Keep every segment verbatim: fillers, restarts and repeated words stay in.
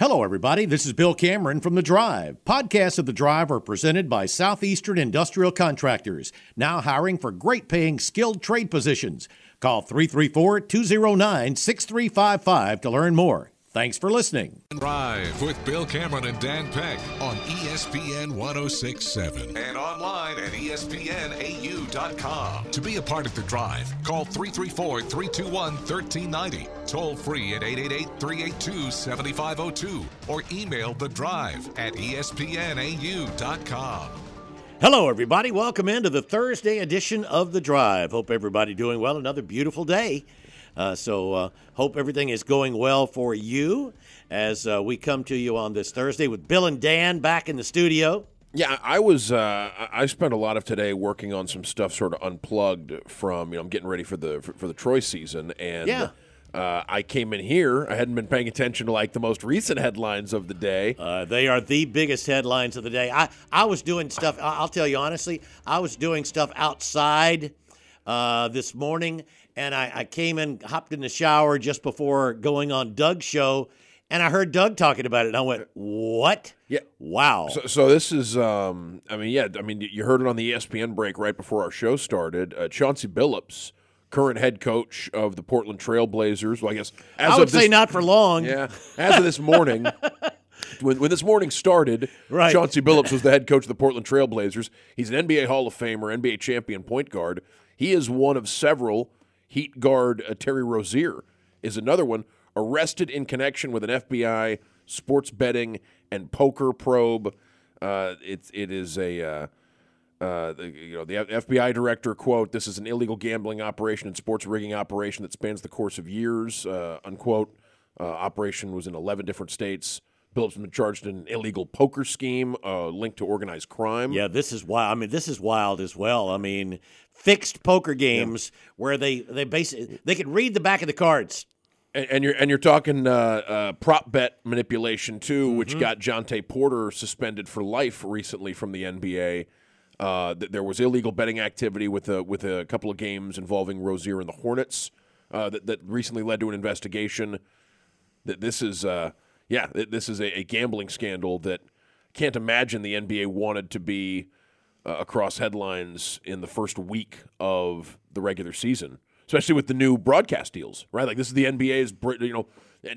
Hello, everybody. This is Bill Cameron from The Drive. Podcasts of The Drive are presented by Southeastern Industrial Contractors, now hiring for great-paying skilled trade positions. Call three three four, two zero nine, six three five five to learn more. Thanks for listening. Drive with Bill Cameron and Dan Peck on E S P N one oh six point seven and online at E S P N A U dot com. To be a part of The Drive, call three three four, three two one, one three nine zero, toll free at eight eight eight, three eight two, seven five zero two, or email The Drive at E S P N A U dot com. Hello, everybody. Welcome into the Thursday edition of The Drive. Hope everybody doing well. Another beautiful day. Uh, so uh, hope everything is going well for you as uh, we come to you on this Thursday with Bill and Dan back in the studio. Yeah, I was. Uh, I spent a lot of today working on some stuff, sort of unplugged from. You know, I'm getting ready for the for, for the Troy season, and yeah. uh, I came in here. I hadn't been paying attention to like the most recent headlines of the day. Uh, they are the biggest headlines of the day. I I was doing stuff. I'll tell you honestly, I was doing stuff outside uh, this morning. And I, I came in, hopped in the shower just before going on Doug's show, and I heard Doug talking about it, and I went, what? Yeah. Wow. So, so this is, um, I mean, yeah, I mean, you heard it on the E S P N break right before our show started. Uh, Chauncey Billups, current head coach of the Portland Trail Blazers. Well, I guess as I would of this, say not for long. Yeah. As of this morning, when, when this morning started, right. Chauncey Billups was the head coach of the Portland Trail Blazers. He's an N B A Hall of Famer, N B A champion point guard. He is one of several. Heat guard uh, Terry Rozier is another one, arrested in connection with an F B I sports betting and poker probe. Uh, it, it is a, uh, uh, the, you know, the F B I director, quote, "This is an illegal gambling operation and sports rigging operation that spans the course of years," uh, unquote. Uh, operation was in eleven different states. Billups has been charged in an illegal poker scheme uh, linked to organized crime. Yeah, this is wild. I mean, this is wild as well. I mean, fixed poker games yeah. where they they basically they can read the back of the cards. And, and you're and you're talking uh, uh, prop bet manipulation too, mm-hmm. which got Jontay Porter suspended for life recently from the N B A. Uh, th- there was illegal betting activity with a with a couple of games involving Rozier and the Hornets uh, that that recently led to an investigation. That this is. Uh, Yeah, this is a, a gambling scandal that can't imagine the N B A wanted to be uh, across headlines in the first week of the regular season, especially with the new broadcast deals, right? Like this is the N B A's, you know,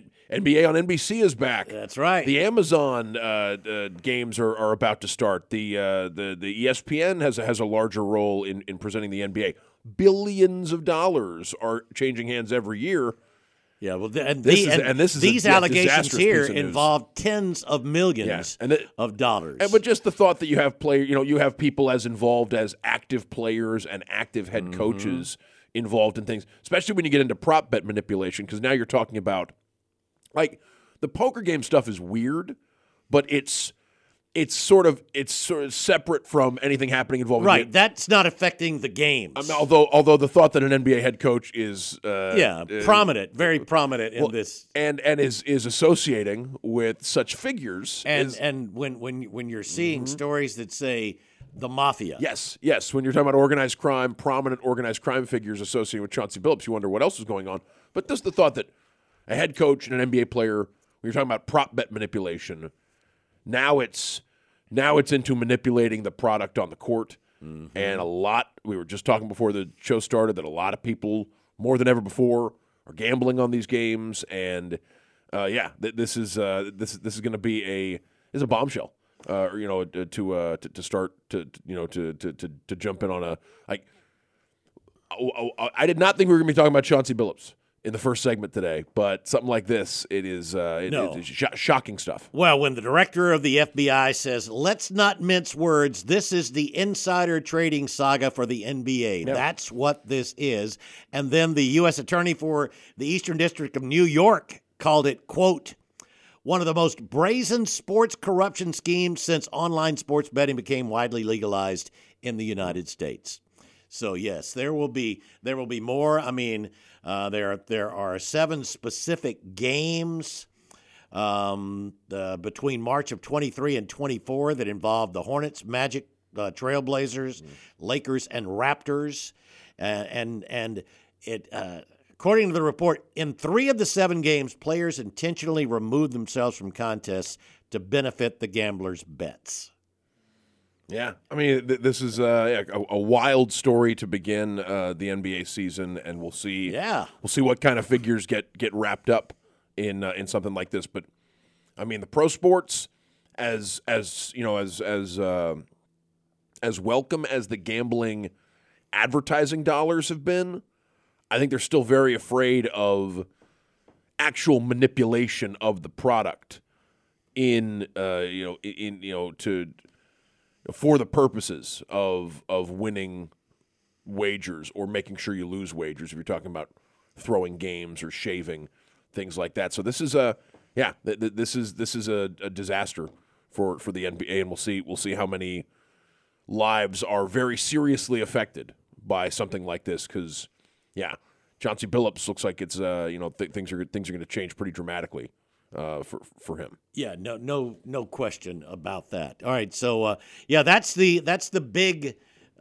N B A on N B C is back. That's right. The Amazon uh, uh, games are, are about to start. The uh, the the E S P N has a, has a larger role in, in presenting the N B A. Billions of dollars are changing hands every year. Yeah, well, and, this the, is, and, and this is these a, allegations here of involve tens of millions yeah. and the, of dollars. And, but just the thought that you have player, you know, you have people as involved as active players and active head mm-hmm. coaches involved in things, especially when you get into prop bet manipulation, because now you're talking about, like, the poker game stuff is weird, but it's it's sort of it's sort of separate from anything happening involving right. The, that's not affecting the games. I mean, although although the thought that an N B A head coach is uh, yeah uh, prominent, very prominent in well, this, and and is is associating with such figures, and is, and when when when you're seeing mm-hmm. stories that say the mafia, yes, yes, when you're talking about organized crime, prominent organized crime figures associated with Chauncey Billups, you wonder what else is going on. But just the thought that a head coach and an N B A player, when you're talking about prop bet manipulation, now it's Now it's into manipulating the product on the court. Mm-hmm. And a lot, we were just talking before the show started, that a lot of people, more than ever before, are gambling on these games. And, uh, yeah, th- this is uh, this this is going to be a is a bombshell, uh, you know, to uh, to, to start to, to you know to, to to to jump in on a like. I, I, I did not think we were going to be talking about Chauncey Billups in the first segment today, but something like this, it is uh, it, no. it is sh- shocking stuff. Well, when the director of the F B I says, let's not mince words, this is the insider trading saga for the N B A. Yep. That's what this is. And then the U S attorney for the Eastern District of New York called it, quote, one of the most brazen sports corruption schemes since online sports betting became widely legalized in the United States. So yes, there will be there will be more. I mean, uh, there there are seven specific games um, uh, between March of twenty-three and twenty-four that involve the Hornets, Magic, uh, Trailblazers, mm. Lakers, and Raptors, uh, and and it uh, According to the report, in three of the seven games, players intentionally removed themselves from contests to benefit the gamblers' bets. Yeah, I mean, th- this is uh, a, a wild story to begin uh, the N B A season, and we'll see. Yeah, we'll see what kind of figures get get wrapped up in uh, in something like this. But I mean, the pro sports, as as you know, as as uh, as welcome as the gambling advertising dollars have been, I think they're still very afraid of actual manipulation of the product in uh, you know in you know to for the purposes of of winning wagers or making sure you lose wagers. If you're talking about throwing games or shaving, things like that. So this is a yeah th- th- this is this is a, a disaster for, for the N B A, and we'll see we'll see how many lives are very seriously affected by something like this. Because yeah, Chauncey Billups looks like it's uh you know th- things are things are going to change pretty dramatically uh, for for him. Yeah, no no no question about that. All right, so uh, yeah, that's the that's the big.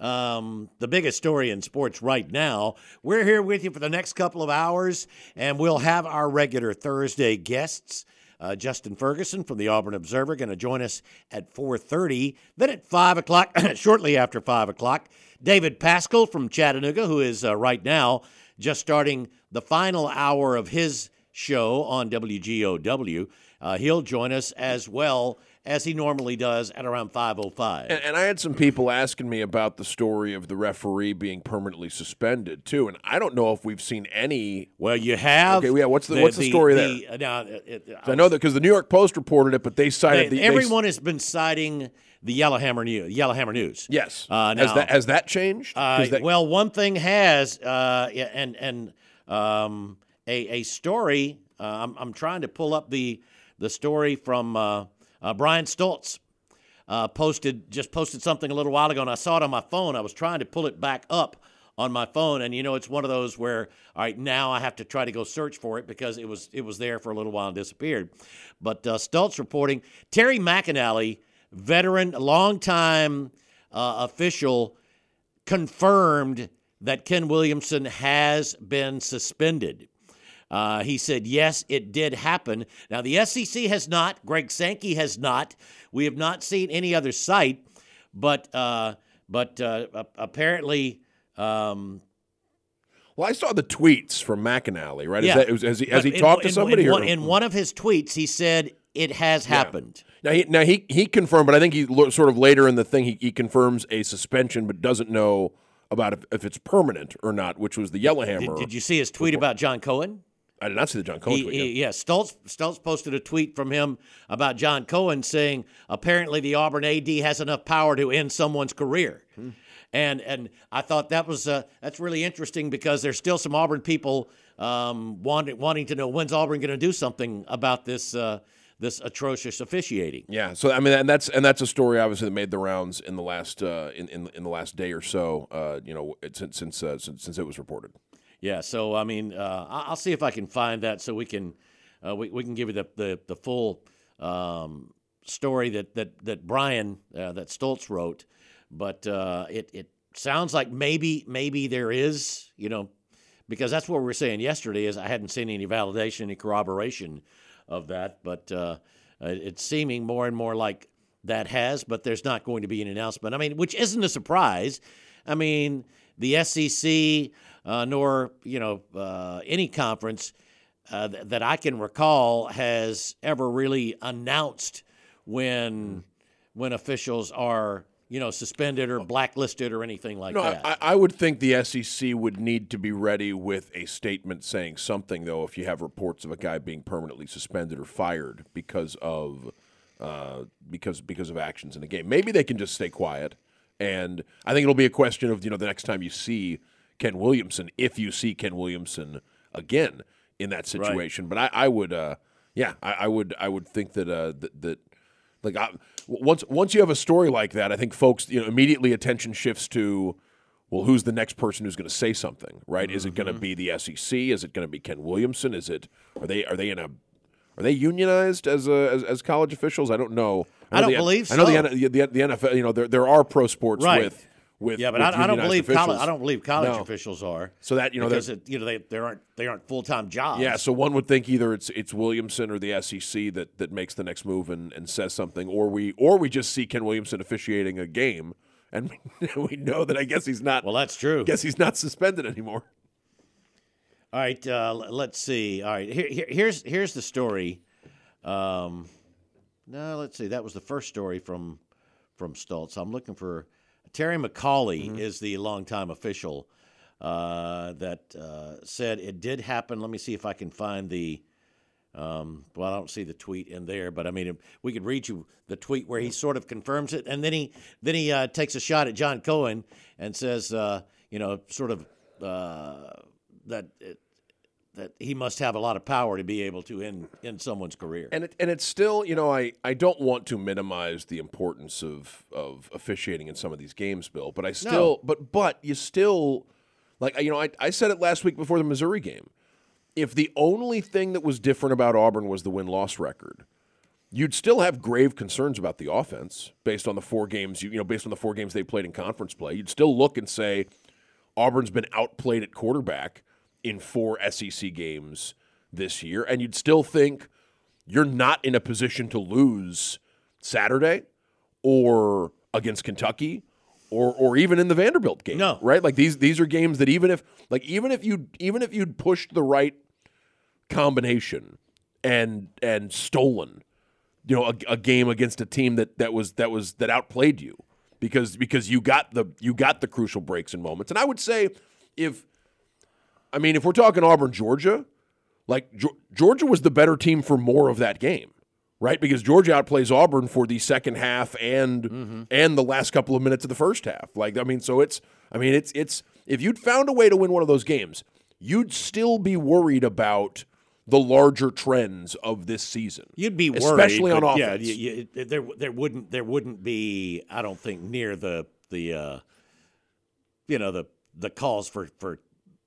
Um, the biggest story in sports right now. We're here with you for the next couple of hours, and we'll have our regular Thursday guests. Uh, Justin Ferguson from the Auburn Observer going to join us at four thirty. Then at five o'clock, shortly after five o'clock, David Pascal from Chattanooga, who is uh, right now just starting the final hour of his show on W G O W. Uh, he'll join us as well as he normally does at around five oh five. And, and I had some people asking me about the story of the referee being permanently suspended, too, and I don't know if we've seen any. Well, you have. Okay, yeah, what's the, the what's the, the story the, there? Now, it, it, I know that because the New York Post reported it, but they cited they, the. Everyone they, has been citing the Yellowhammer News. Yellowhammer News. Yes. Uh, now, has, that, has that changed? Uh, that, well, one thing has, uh, and and um, a a story. Uh, I'm I'm trying to pull up the the story from uh, uh, Brian Stoltz. Uh, posted just posted something a little while ago, and I saw it on my phone. I was trying to pull it back up on my phone, and you know, it's one of those where, all right, now I have to try to go search for it because it was it was there for a little while and disappeared. But uh, Stoltz reporting Terry McAnally, veteran, longtime uh, official, confirmed that Ken Williamson has been suspended. Uh, he said, yes, it did happen. Now, the S E C has not. Greg Sankey has not. We have not seen any other site, but uh, but uh, apparently. Um, well, I saw the tweets from McAnally, right? Yeah. Is that, has he, has he in, talked in, to somebody? In, or? one, in one of his tweets, he said it has Yeah. happened. Now he now he he confirmed, but I think he sort of later in the thing he, he confirms a suspension, but doesn't know about if, if it's permanent or not, which was the Yellowhammer. Did, did you see his tweet report. about John Cohen? I did not see the John Cohen he, tweet. He, yet. yeah, Stoltz, Stoltz posted a tweet from him about John Cohen saying apparently the Auburn A D has enough power to end someone's career. Hmm. And and I thought that was uh, that's really interesting because there's still some Auburn people um, wanting wanting to know when's Auburn going to do something about this uh, this atrocious officiating. Yeah, so I mean, and that's and that's a story obviously that made the rounds in the last uh, in, in in the last day or so. Uh, you know, it, since since, uh, since since it was reported. Yeah, so I mean, uh, I'll see if I can find that so we can uh, we we can give you the the, the full um, story that that that Brian uh, that Stoltz wrote. But uh, it it sounds like maybe maybe there is, you know, because that's what we were saying yesterday is I hadn't seen any validation, any corroboration of that. But uh, it's seeming more and more like that has, but there's not going to be an announcement. I mean, which isn't a surprise. I mean, the S E C uh, nor, you know, uh, any conference uh, th- that I can recall has ever really announced when when officials are, you know, suspended or blacklisted or anything like no, that. I, I would think the S E C would need to be ready with a statement saying something, though, if you have reports of a guy being permanently suspended or fired because of uh, because because of actions in the game. Maybe they can just stay quiet, and I think it'll be a question of, you know, the next time you see Ken Williamson, if you see Ken Williamson again in that situation. Right. But I, I would, uh, yeah, I, I would, I would think that uh, that. that Like I, once once you have a story like that, I think folks, you know, immediately attention shifts to, well, who's the next person who's going to say something, right? Mm-hmm. Is it going to be the S E C? Is it going to be Ken Williamson? Is it are they are they in a are they unionized as a, as, as college officials? I don't know. I, I don't the, believe I know so. the, the the N F L. You know, there there are pro sports right. with With, yeah, but with I, I don't believe officials. college. I don't believe college no. officials are. So that you know, because it, you know they they aren't they aren't full time jobs. Yeah, so one would think either it's it's Williamson or the S E C that, that makes the next move and, and says something, or we or we just see Ken Williamson officiating a game, and we know that I guess he's not. Well, that's true. I guess he's not suspended anymore. All right, uh, let's see. All right, here, here, here's here's the story. Um, no, let's see. That was the first story from from Stoltz. I'm looking for. Terry McCauley mm-hmm. is the longtime official uh, that uh, said it did happen. Let me see if I can find the um, – well, I don't see the tweet in there, but, I mean, we could read you the tweet where he sort of confirms it, and then he then he uh, takes a shot at John Cohen and says, uh, you know, sort of uh, that it, that he must have a lot of power to be able to end, end someone's career. And it, and it's still, you know, I, I don't want to minimize the importance of, of officiating in some of these games, Bill, but I still, no. but but you still, like, you know, I, I said it last week before the Missouri game. If the only thing that was different about Auburn was the win-loss record, you'd still have grave concerns about the offense based on the four games, you, you know, based on the four games they played in conference play. You'd still look and say Auburn's been outplayed at quarterback in four S E C games this year, and you'd still think you're not in a position to lose Saturday or against Kentucky or or even in the Vanderbilt game. No. Right? Like these these are games that even if like even if you even if you'd pushed the right combination and and stolen, you know, a, a game against a team that, that was that was that outplayed you because because you got the you got the crucial breaks and moments. And I would say if I mean, if we're talking Auburn, Georgia, like Georgia was the better team for more of that game, right? Because Georgia outplays Auburn for the second half and mm-hmm. and the last couple of minutes of the first half. Like, I mean, so it's, I mean, it's it's if you'd found a way to win one of those games, you'd still be worried about the larger trends of this season. You'd be worried, especially on offense. Yeah, you, you, there there wouldn't there wouldn't be, I don't think, near the the uh, you know the the calls for for.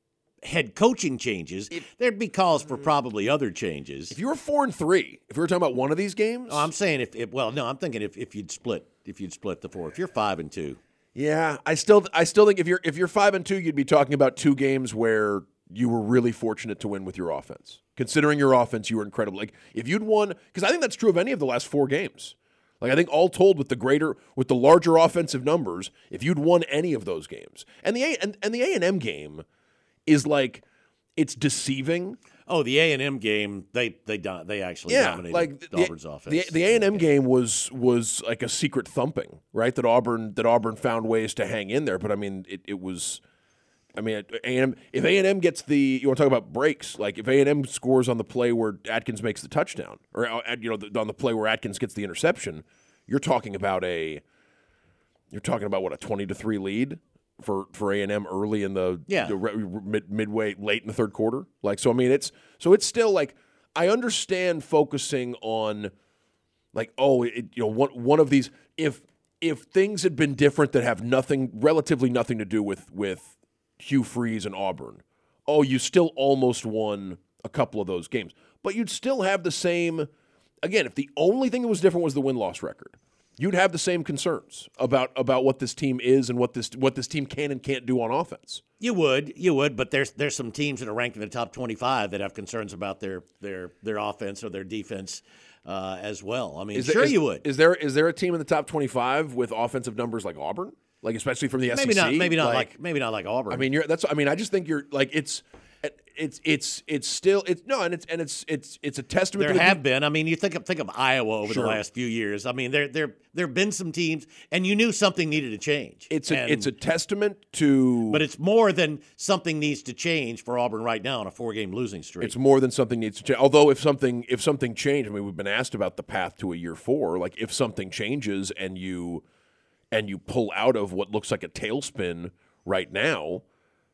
head coaching changes. If, There'd be calls for probably other changes. If you were four and three, if we were talking about one of these games, oh, I'm saying if, if well, no, I'm thinking if, if you'd split, if you'd split the four. If you're five and two, yeah, I still, I still think if you're if you're five and two, you'd be talking about two games where you were really fortunate to win with your offense. Considering your offense, you were incredible. Like if you'd won, because I think that's true of any of the last four games. Like I think all told, with the greater, with the larger offensive numbers, if you'd won any of those games, and the A and, and the A and M game. Is like it's deceiving. Oh, the A and M game, they they they actually yeah, dominated like the, Auburn's offense. The, the A and M game was was like a secret thumping, right? That Auburn that Auburn found ways to hang in there, but I mean, it, it was. I mean, A and M, if A and M gets the, you want to talk about breaks, like if A and M scores on the play where Atkins makes the touchdown, or you know on the play where Atkins gets the interception, you're talking about a, you're talking about what a twenty to three lead. For for A and M early in the, yeah. the mid, midway late in the third quarter, like so. I mean, it's so it's still like I understand focusing on like oh, it, you know, one one of these if if things had been different that have nothing, relatively nothing to do with with Hugh Freeze and Auburn. Oh, you still almost won a couple of those games, but you'd still have the same. Again, if the only thing that was different was the win-loss record. You'd have the same concerns about, about what this team is and what this what this team can and can't do on offense. You would, you would, but there's there's some teams that are ranked in the top twenty-five that have concerns about their their their offense or their defense uh, as well. I mean, is sure there, is, you would. Is there is there a team in the top twenty-five with offensive numbers like Auburn, like especially from the maybe S E C? Not, maybe not like, like maybe not like Auburn. I mean, you're that's. I mean, I just think you're like it's. It's it's it's still it's no and it's and it's it's it's a testament. There to the have deep- been. I mean, you think of think of Iowa over sure. the last few years. I mean, there there there have been some teams, and you knew something needed to change. It's a and, it's a testament to. But it's more than something needs to change for Auburn right now on a four game losing streak. It's more than something needs to change. Although if something if something changed, I mean, we've been asked about the path to a year four. Like if something changes and you and you pull out of what looks like a tailspin right now,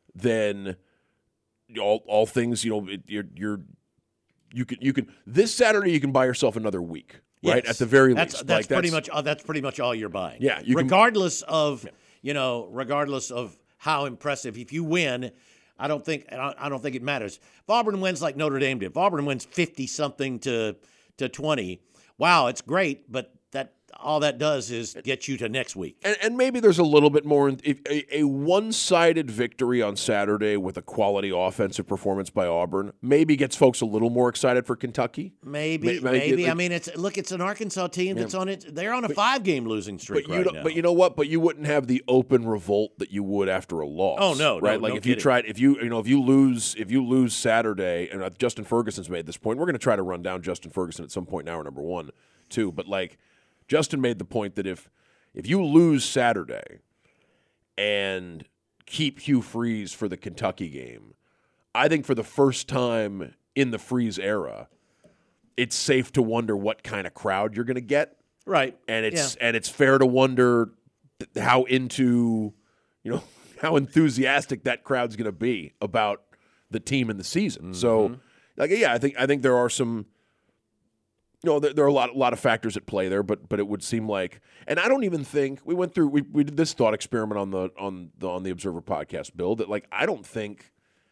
then. All all things, you know, it, you're you're you can you can this Saturday you can buy yourself another week, right? Yes. At the very that's, least, that's like, pretty that's, much uh, that's pretty much all you're buying. Yeah, you regardless can, of yeah. you know, regardless of how impressive. If you win, I don't think I don't think it matters. If Auburn wins like Notre Dame did, if Auburn wins fifty something to to twenty, wow, it's great, but that all that does is get you to next week. And, and maybe there's a little bit more. If a, a one-sided victory on Saturday with a quality offensive performance by Auburn maybe gets folks a little more excited for Kentucky. Maybe, maybe. maybe. Like, I mean, it's look, it's an Arkansas team that's yeah. on it. They're on a but, five-game losing streak but you right know, now. But you know what? But you wouldn't have the open revolt that you would after a loss. Oh no, right? No, like no if kidding. you tried, if you you know, if you lose, if you lose Saturday, and Justin Ferguson's made this point. We're going to try to run down Justin Ferguson at some point in hour number one, too. But like. Justin made the point that if if you lose Saturday and keep Hugh Freeze for the Kentucky game, I think for the first time in the Freeze era, it's safe to wonder what kind of crowd you're going to get. Right. And it's yeah. and it's fair to wonder how into, you know, how enthusiastic that crowd's going to be about the team in the season. Mm-hmm. So, like yeah, I think I think there are some You know, there, there are a lot, a lot of factors at play there, but but it would seem like, and I don't even think we went through. We, we did this thought experiment on the on the on the Observer podcast, Bill. That like I don't think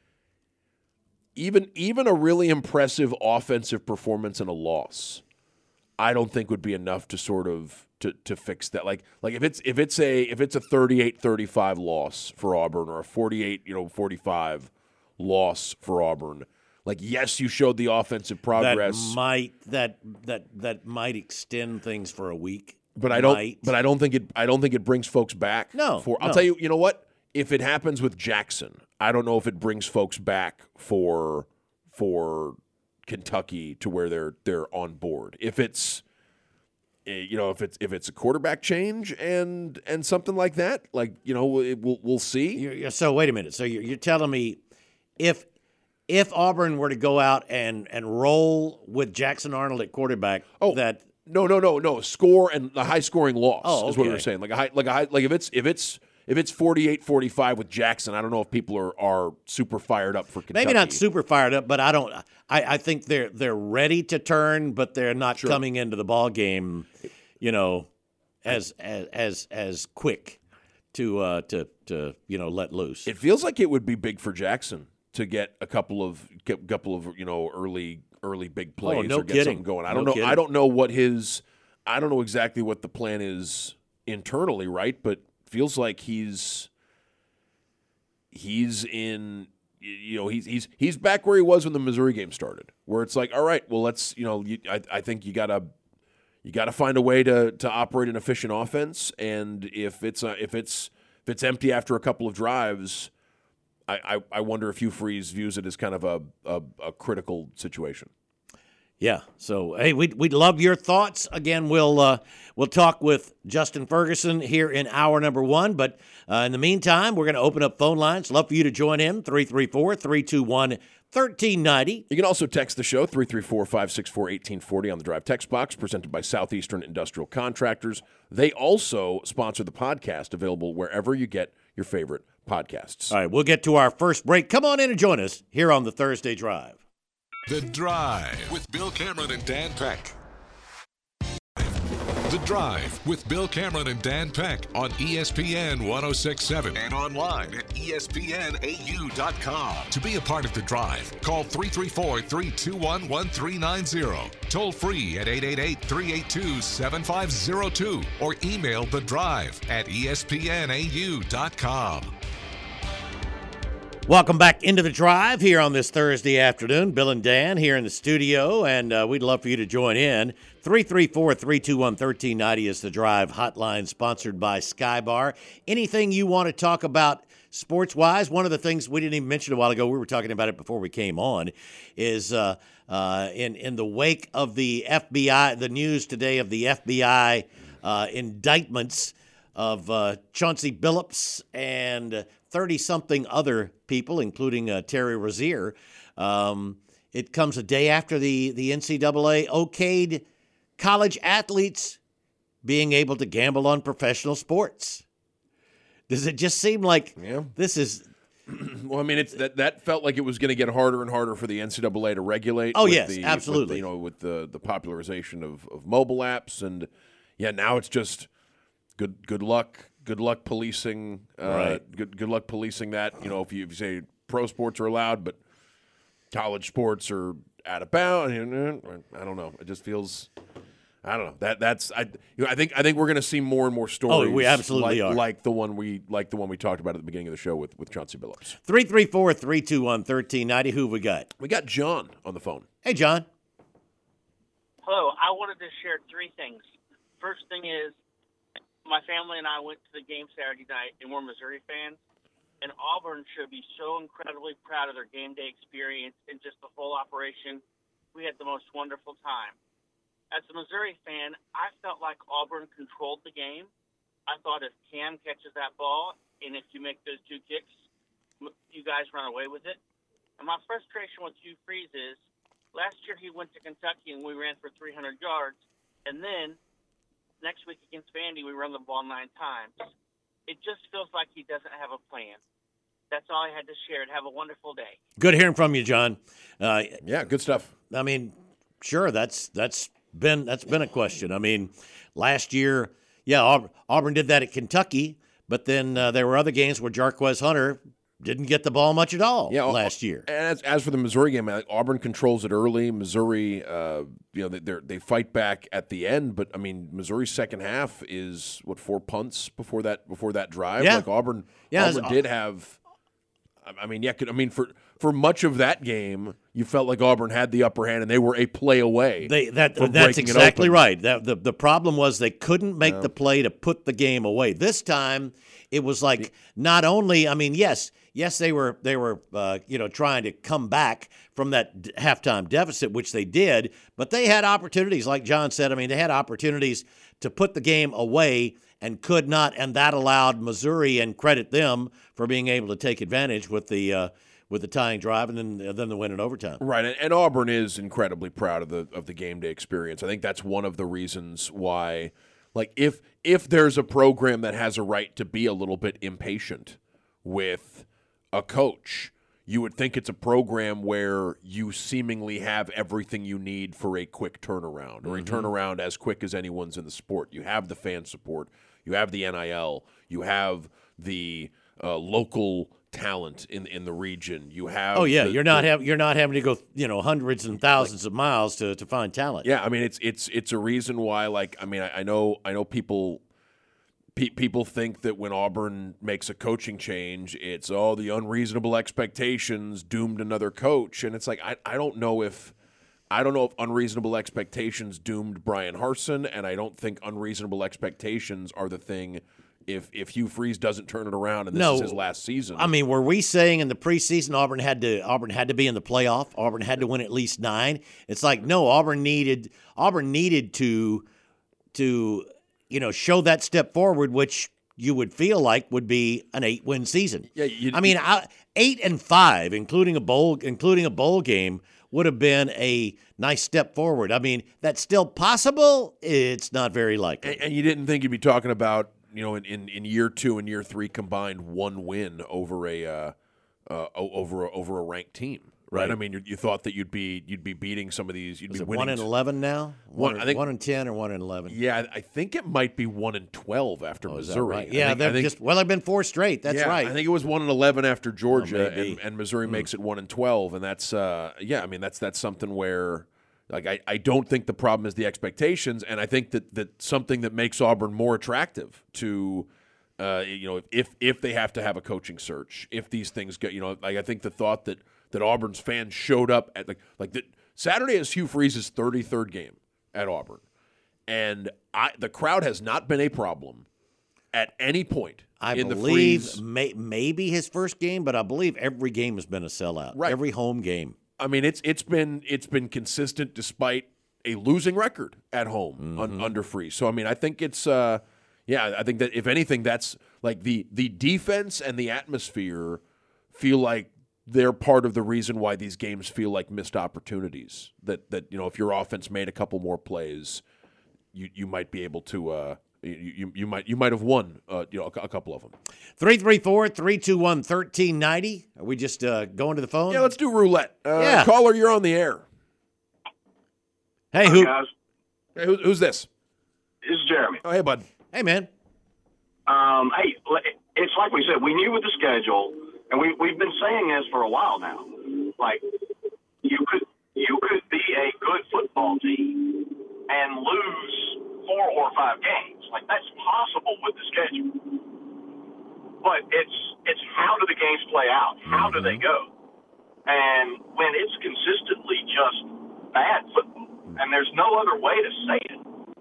even even a really impressive offensive performance and a loss, I don't think would be enough to sort of to to fix that. Like like if it's if it's a if it's a thirty-eight thirty-five loss for Auburn or a forty-eight you know forty-five loss for Auburn. Like, yes, you showed the offensive progress. That might that that that might extend things for a week. But I don't. Might. But I don't think it. I don't think it brings folks back. No. For I'll no. tell you. You know what? If it happens with Jackson, I don't know if it brings folks back for for Kentucky to where they're they're on board. If it's you know if it's if it's a quarterback change and and something like that, like you know it, we'll we'll see. You're, you're, so wait a minute. So you're, you're telling me if. If Auburn were to go out and, and roll with Jackson Arnold at quarterback, oh that no no no no score and a high scoring loss oh, okay. is what we were saying. Like a high like a high like if it's if it's if it's forty-eight forty-five with Jackson, I don't know if people are, are super fired up for Kentucky. Maybe not super fired up, but I don't. I, I think they're they're ready to turn, but they're not sure. coming into the ball game, you know, as as as, as quick to uh, to to you know let loose. It feels like it would be big for Jackson to get a couple of couple of you know early early big plays oh, no or get kidding. something going. I don't no know. Kidding. I don't know what his. I don't know exactly what the plan is internally, right? But feels like he's he's in. You know, he's he's he's back where he was when the Missouri game started, where it's like, all right, well, let's you know, you, I I think you gotta you gotta find a way to to operate an efficient offense, and if it's a, if it's if it's empty after a couple of drives. I, I, I wonder if Hugh Freeze views it as kind of a, a, a critical situation. Yeah. So hey, we'd we'd love your thoughts. Again, we'll uh, we'll talk with Justin Ferguson here in hour number one. But uh, in the meantime, we're going to open up phone lines. Love for you to join in three three four, three two one, one three nine zero. You can also text the show three three four, five six four, one eight four zero on the Drive text box, presented by Southeastern Industrial Contractors. They also sponsor the podcast, available wherever you get your favorite podcasts. All right, we'll get to our first break. Come on in and join us here on the Thursday Drive. The Drive with Bill Cameron and Dan Peck. The Drive with Bill Cameron and Dan Peck on E S P N one oh six point seven and online at E S P N A U dot com. To be a part of The Drive, call three three four, three two one, one three nine zero. Toll free at eight eight eight, three eight two, seven five zero two or email The Drive at E S P N A U dot com. Welcome back into The Drive here on this Thursday afternoon. Bill and Dan here in the studio, and uh, we'd love for you to join in. three three four, three two one, one three nine zero is the Drive hotline, sponsored by Skybar. Anything you want to talk about sports-wise? One of the things we didn't even mention a while ago, we were talking about it before we came on, is uh, uh, in, in the wake of the F B I, the news today of the F B I uh, indictments of uh, Chauncey Billups and thirty-something other people, including uh, Terry Rozier. Um, it comes a day after the, the N C double A okayed college athletes being able to gamble on professional sports. Does it just seem like yeah. this is... Well, I mean, it's that, that felt like it was going to get harder and harder for the N C double A to regulate. Oh, with yes, the, absolutely. With the, you know, with the, the popularization of, of mobile apps. And, yeah, now it's just good good luck. Good luck policing. Uh, right. Good good luck policing that. You know, if you, if you say pro sports are allowed, but college sports are out of bounds. I don't know. It just feels. I don't know. That that's I. You know, I think I think we're going to see more and more stories. Oh, we absolutely like, are. Like the one we like the one we talked about at the beginning of the show with with Chauncey Billups. three three four, three two one, one three nine zero. Who we got? We got John on the phone. Hey, John. Hello. I wanted to share three things. First thing is, my family and I went to the game Saturday night, and we're Missouri fans. And Auburn should be so incredibly proud of their game day experience and just the whole operation. We had the most wonderful time. As a Missouri fan, I felt like Auburn controlled the game. I thought if Cam catches that ball and if you make those two kicks, you guys run away with it. And my frustration with Hugh Freeze is last year he went to Kentucky and we ran for three hundred yards. And then next week against Vandy, we run the ball nine times. It just feels like he doesn't have a plan. That's all I had to share. And have a wonderful day. Good hearing from you, John. Uh, yeah, good stuff. I mean, sure, that's that's been that's been a question. I mean, last year, yeah, Auburn, Auburn did that at Kentucky, but then uh, there were other games where Jarquez Hunter didn't get the ball much at all yeah, last year. And as, as for the Missouri game, I think Auburn controls it early. Missouri, uh, you know, they they fight back at the end, but I mean, Missouri's second half is what four punts before that before that drive. Yeah. Like Auburn, yeah, Auburn did have. I mean, yeah, I mean, for for much of that game, you felt like Auburn had the upper hand, and they were a play away. They that from that's breaking it exactly open. right. That the the problem was they couldn't make Yeah. the play to put the game away. This time, it was like not only. I mean, yes, yes, they were they were uh, you know trying to come back from that d- halftime deficit, which they did, but they had opportunities, like John said. I mean, they had opportunities to put the game away and could not, and that allowed Missouri, and credit them for being able to take advantage with the uh, with the tying drive and then uh, then the win in overtime. Right, and, and Auburn is incredibly proud of the of the game day experience. I think that's one of the reasons why, like, if if there's a program that has a right to be a little bit impatient with a coach, you would think it's a program where you seemingly have everything you need for a quick turnaround, or a turnaround as quick as anyone's in the sport. You have the fan support, you have the N I L, you have the uh, local talent in in the region. You have Oh yeah, the- you're not the- having you're not having to go you know hundreds and thousands of miles to, to find talent. Yeah, I mean it's it's it's a reason why. Like, I mean, I, I know I know people pe- people think that when Auburn makes a coaching change, it's all the unreasonable expectations doomed another coach, and it's like I I don't know if. I don't know if unreasonable expectations doomed Brian Harsin, and I don't think unreasonable expectations are the thing if if Hugh Freeze doesn't turn it around and this No. is his last season. I mean, were we saying in the preseason Auburn had to Auburn had to be in the playoff? Auburn had to win at least nine. It's like no, Auburn needed Auburn needed to to you know show that step forward, which you would feel like would be an eight win season. Yeah, you- I mean, I, eight and five, including a bowl including a bowl game, would have been a nice step forward. I mean, that's still possible. It's not very likely. and, and you didn't think you'd be talking about, you know, in, in, in year two and year three combined one win over a uh, uh, o- over a, over a ranked team, right? Right. I mean, you, you thought that you'd be you'd be beating some of these. You'd Is be it winning. one and eleven now? One- One, I think- one and ten or one and eleven? Yeah, I think it might be one and twelve after Oh, is that Missouri. right? I Yeah, think- I they've think- just well, they've been four straight. That's yeah, right. I think it was one and eleven after Georgia, maybe. and, and Missouri makes it one and twelve, and that's uh, yeah. I mean, that's that's something where. Like I, I don't think the problem is the expectations, and I think that, that something that makes Auburn more attractive to, uh, you know, if if they have to have a coaching search, if these things get, you know, like I think the thought that, that Auburn's fans showed up at like like that Saturday is Hugh Freeze's thirty-third game at Auburn, and I the crowd has not been a problem at any point I in the believe Freeze. may, maybe his first game, but I believe every game has been a sellout. Right. Every home game. I mean, it's it's been it's been consistent despite a losing record at home Mm-hmm. un, under Freeze. So I mean, I think it's uh, yeah, I think that if anything, that's like the the defense and the atmosphere feel like they're part of the reason why these games feel like missed opportunities. That that you know, if your offense made a couple more plays, you you might be able to. Uh, you, you you might you might have won uh, you know a, a couple of them. three three four, three two one, one three nine zero. Are we just uh, going to the phone? Yeah, let's do roulette. Uh, Yeah. Caller, you're on the air. Hey, Hi, who? guys. Hey, who, who's this? This is Jeremy. Oh, hey, bud. Hey, man. Um, hey, it's like we said, we knew with the schedule, and we, we've been saying this for a while now. Like, you could you could be a good football team and lose four or five games. Like, that's possible with the schedule. But it's it's how do the games play out? How do they go? And when it's consistently just bad football, and there's no other way to say it,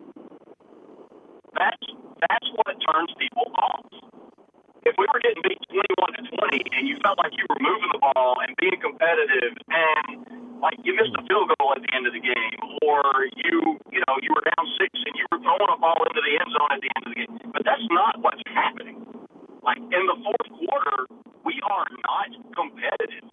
that's that's what turns people off. If we were getting beat twenty-one to twenty and you felt like you were moving the ball and being competitive and like you missed a field goal at the end of the game, or you you know you were down six and you were throwing a ball into the end zone at the end of the game, but that's not what's happening. Like in the fourth quarter, we are not competitive.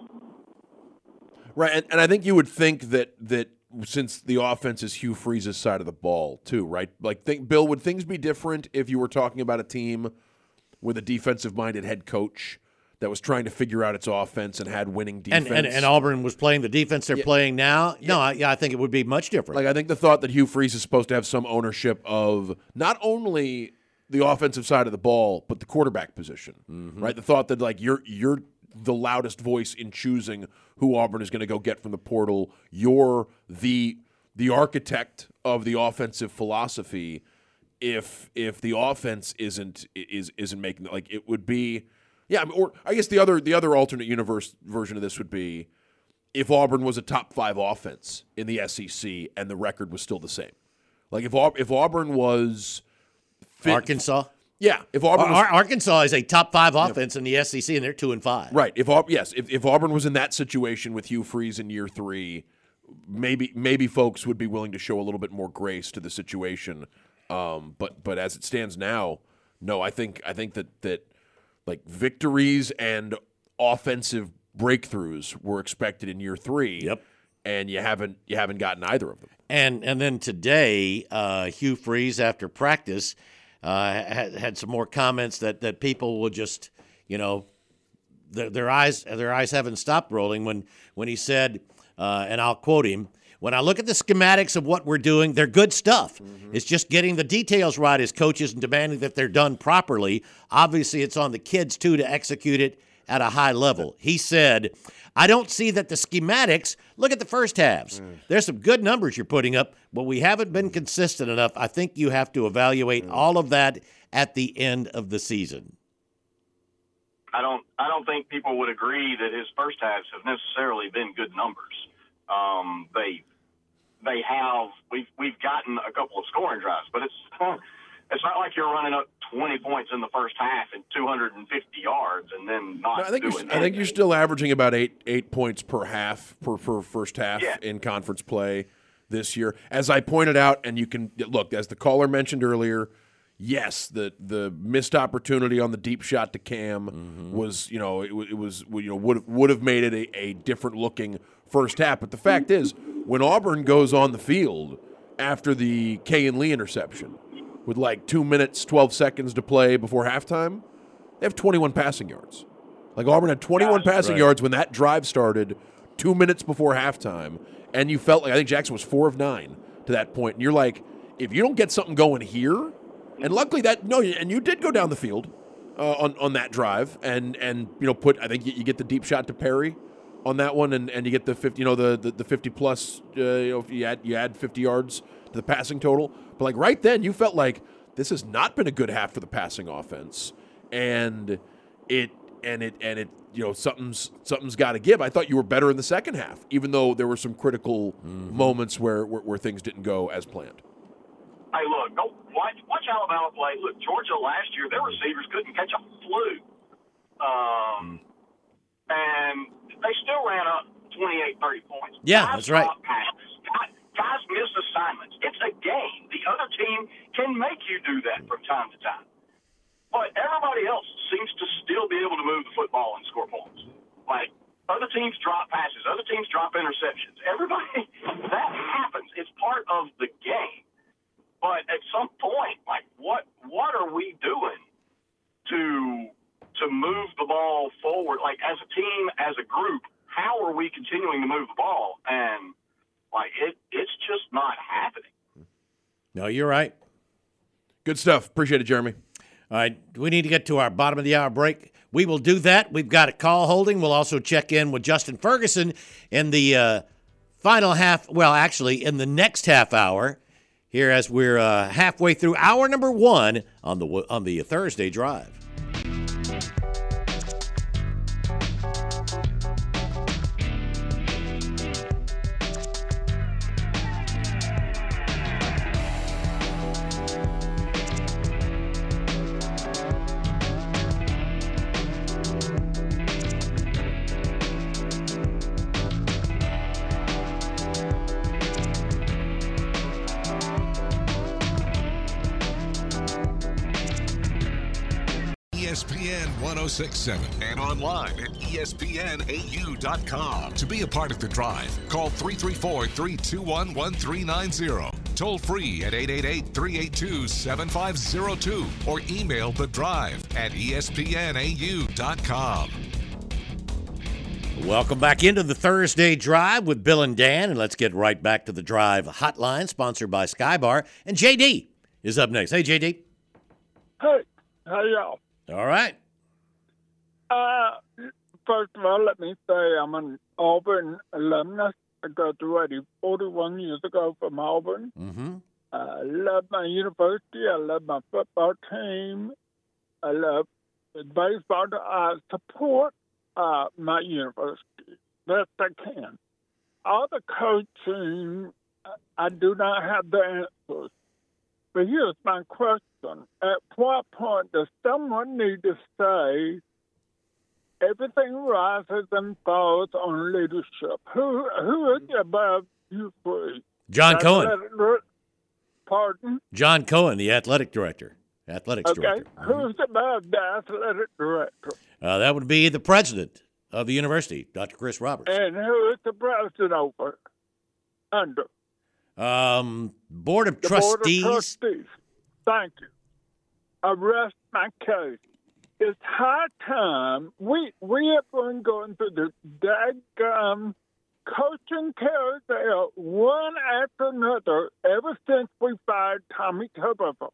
Right, and, and I think you would think that that since the offense is Hugh Freeze's side of the ball too, right? Like, think, Bill, would things be different if you were talking about a team with a defensive-minded head coach that was trying to figure out its offense and had winning defense? And, and, and Auburn was playing the defense they're yeah. playing now? Yeah. No, I, yeah, I think it would be much different. Like, I think the thought that Hugh Freeze is supposed to have some ownership of not only the offensive side of the ball, but the quarterback position, mm-hmm. right? The thought that, like, you're you're the loudest voice in choosing who Auburn is going to go get from the portal. You're the the architect of the offensive philosophy. If if the offense isn't is isn't making, like, it would be, yeah. I mean, or I guess the other the other alternate universe version of this would be if Auburn was a top five offense in the S E C and the record was still the same. Like if if Auburn was fit, Arkansas. Yeah, if Auburn was, Ar- Arkansas is a top five offense yeah. in the S E C, and they're two and five. Right. If yes, if, if Auburn was in that situation with Hugh Freeze in year three, maybe maybe folks would be willing to show a little bit more grace to the situation. Um, but but as it stands now, no, I think I think that that like victories and offensive breakthroughs were expected in year three. Yep. And you haven't you haven't gotten either of them. And and then today, uh, Hugh Freeze after practice. Uh, had, had some more comments that, that people will just, you know, their, their eyes their eyes haven't stopped rolling when, when he said, uh, and I'll quote him, "When I look at the schematics of what we're doing, they're good stuff. Mm-hmm. It's just getting the details right as coaches and demanding that they're done properly. Obviously, it's on the kids, too, to execute it at a high level." He said, "I don't see that the schematics, look at the first halves. Mm. There's some good numbers you're putting up, but we haven't been consistent enough. I think you have to evaluate mm. all of that at the end of the season." I don't I don't think people would agree that his first halves have necessarily been good numbers. Um, they they have we've we've gotten a couple of scoring drives, but it's it's not like you're running up twenty points in the first half and two hundred fifty yards and then not no, I think doing you're, anything. I think you're still averaging about eight eight points per half per, per first half yeah. in conference play this year. As I pointed out, and you can look, as the caller mentioned earlier, yes, the the missed opportunity on the deep shot to Cam mm-hmm. was, you know, it, it was you know would would have made it a, a different looking first half. But the fact is, when Auburn goes on the field after the Kayin Lee interception, with like two minutes, twelve seconds to play before halftime, they have twenty-one passing yards. Like Auburn had twenty-one That's passing right. yards when that drive started, two minutes before halftime, and you felt like I think Jackson was four of nine to that point. And you're like, if you don't get something going here, and luckily that no, and you did go down the field uh, on on that drive, and and you know put I think you, you get the deep shot to Perry on that one, and, and you get the fifty, you know the the, the fifty plus, uh, you know if you add you add fifty yards to the passing total. But like right then, you felt like this has not been a good half for the passing offense, and it and it and it you know something's something's got to give. I thought you were better in the second half, even though there were some critical mm-hmm. moments where, where where things didn't go as planned. Hey, look, go watch watch Alabama play. Look, Georgia last year, their receivers couldn't catch a flu, um, and they still ran up twenty-eight, thirty points. Yeah, Guys that's right. Passes. Guys miss assignments. It's a game. The other team can make you do that from time to time. But everybody else seems to still be able to move the football and score points. Like, other teams drop passes. Other teams drop interceptions. Everybody, that happens. It's part of the game. But at some point, like, what what are we doing to to move the ball forward? Like, as a team, as a group, how are we continuing to move the ball? And Like, it, it's just not happening. No, you're right. Good stuff. Appreciate it, Jeremy. All right, we need to get to our bottom of the hour break. We will do that. We've got a call holding. We'll also check in with Justin Ferguson in the uh, final half. Well, actually, in the next half hour. here as we're uh, halfway through hour number one on the on the Thursday Drive. E S P N ten sixty-seven and online at E S P N A U dot com. To be a part of the drive, call three three four, three two one, one three nine zero. Toll free at eight eight eight, three eight two, seven five zero two or email the drive at E S P N A U dot com. Welcome back into the Thursday Drive with Bill and Dan, and let's get right back to the Drive hotline, sponsored by Skybar. And J D is up next. Hey, J D. Hey, how y'all? All right. Uh, first of all, let me say I'm an Auburn alumnus. I graduated forty-one years ago from Auburn. Mm-hmm. I love my university. I love my football team. I love baseball. I support uh, my university best I can. All the coaching, I do not have the answers. But here's my question. At what point does someone need to say everything rises and falls on leadership? Who Who is above you three? John Cohen. Pardon? John Cohen, the athletic director. Athletics Okay. director. Who's above the athletic director? Uh, that would be the president of the university, Doctor Chris Roberts. And who is the president over? Under? Um, Board of The Trustees. Board of Trustees. Thank you. I rest my case. It's high time. We we have been going through the daggum coaching carousel one after another ever since we fired Tommy Tuberville.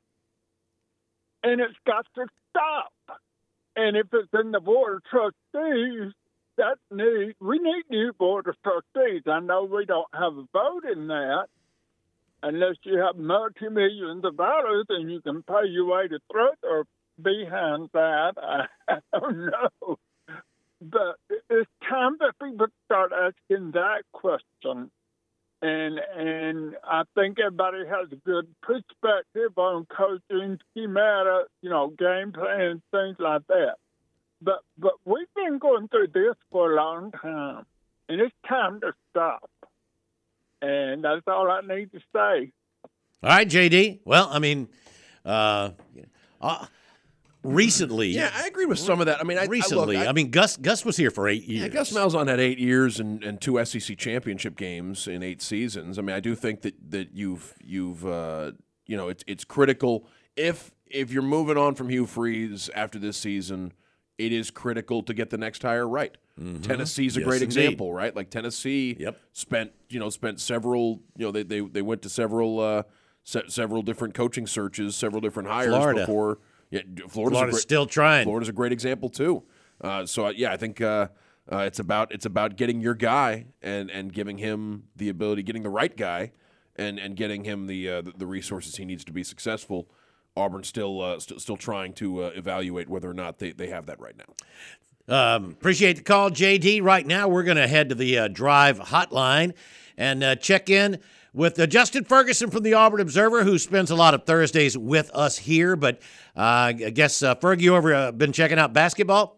And it's got to stop. And if it's in the Board of Trustees, that need we need new Board of Trustees. I know we don't have a vote in that, unless you have multi-millions of dollars and you can pay your way to throat or behind that. I, I don't know. But it's time that people start asking that question. And and I think everybody has a good perspective on coaching, schemata, you know, game plans, things like that. But but we've been going through this for a long time, and it's time to stop. And that's all I need to say. All right, J D. Well, I mean, uh, uh, recently. Yeah, I agree with some of that. I mean, I, recently. I, look, I, I mean, Gus Gus was here for eight years. Yeah, Gus Malzahn had eight years and, and two S E C championship games in eight seasons. I mean, I do think that that you've you've uh, you know it's it's critical if if you're moving on from Hugh Freeze after this season. It is critical to get the next hire right. Mm-hmm. Tennessee's a yes, great indeed. example, right? Like Tennessee yep. spent, you know, spent several, you know, they they, they went to several uh, se- several different coaching searches, several different hires Florida. before. Yeah, Florida's, Florida's a great, still trying. Florida's a great example too. Uh, so uh, yeah, I think uh, uh, it's about it's about getting your guy and, and giving him the ability, getting the right guy, and, and getting him the, uh, the the resources he needs to be successful. Auburn's still uh, st- still trying to uh, evaluate whether or not they, they have that right now. Um, appreciate the call, J D. Right now, we're going to head to the uh, Drive hotline and uh, check in with uh, Justin Ferguson from the Auburn Observer, who spends a lot of Thursdays with us here. But uh, I guess, uh, Ferg, you ever uh, been checking out basketball?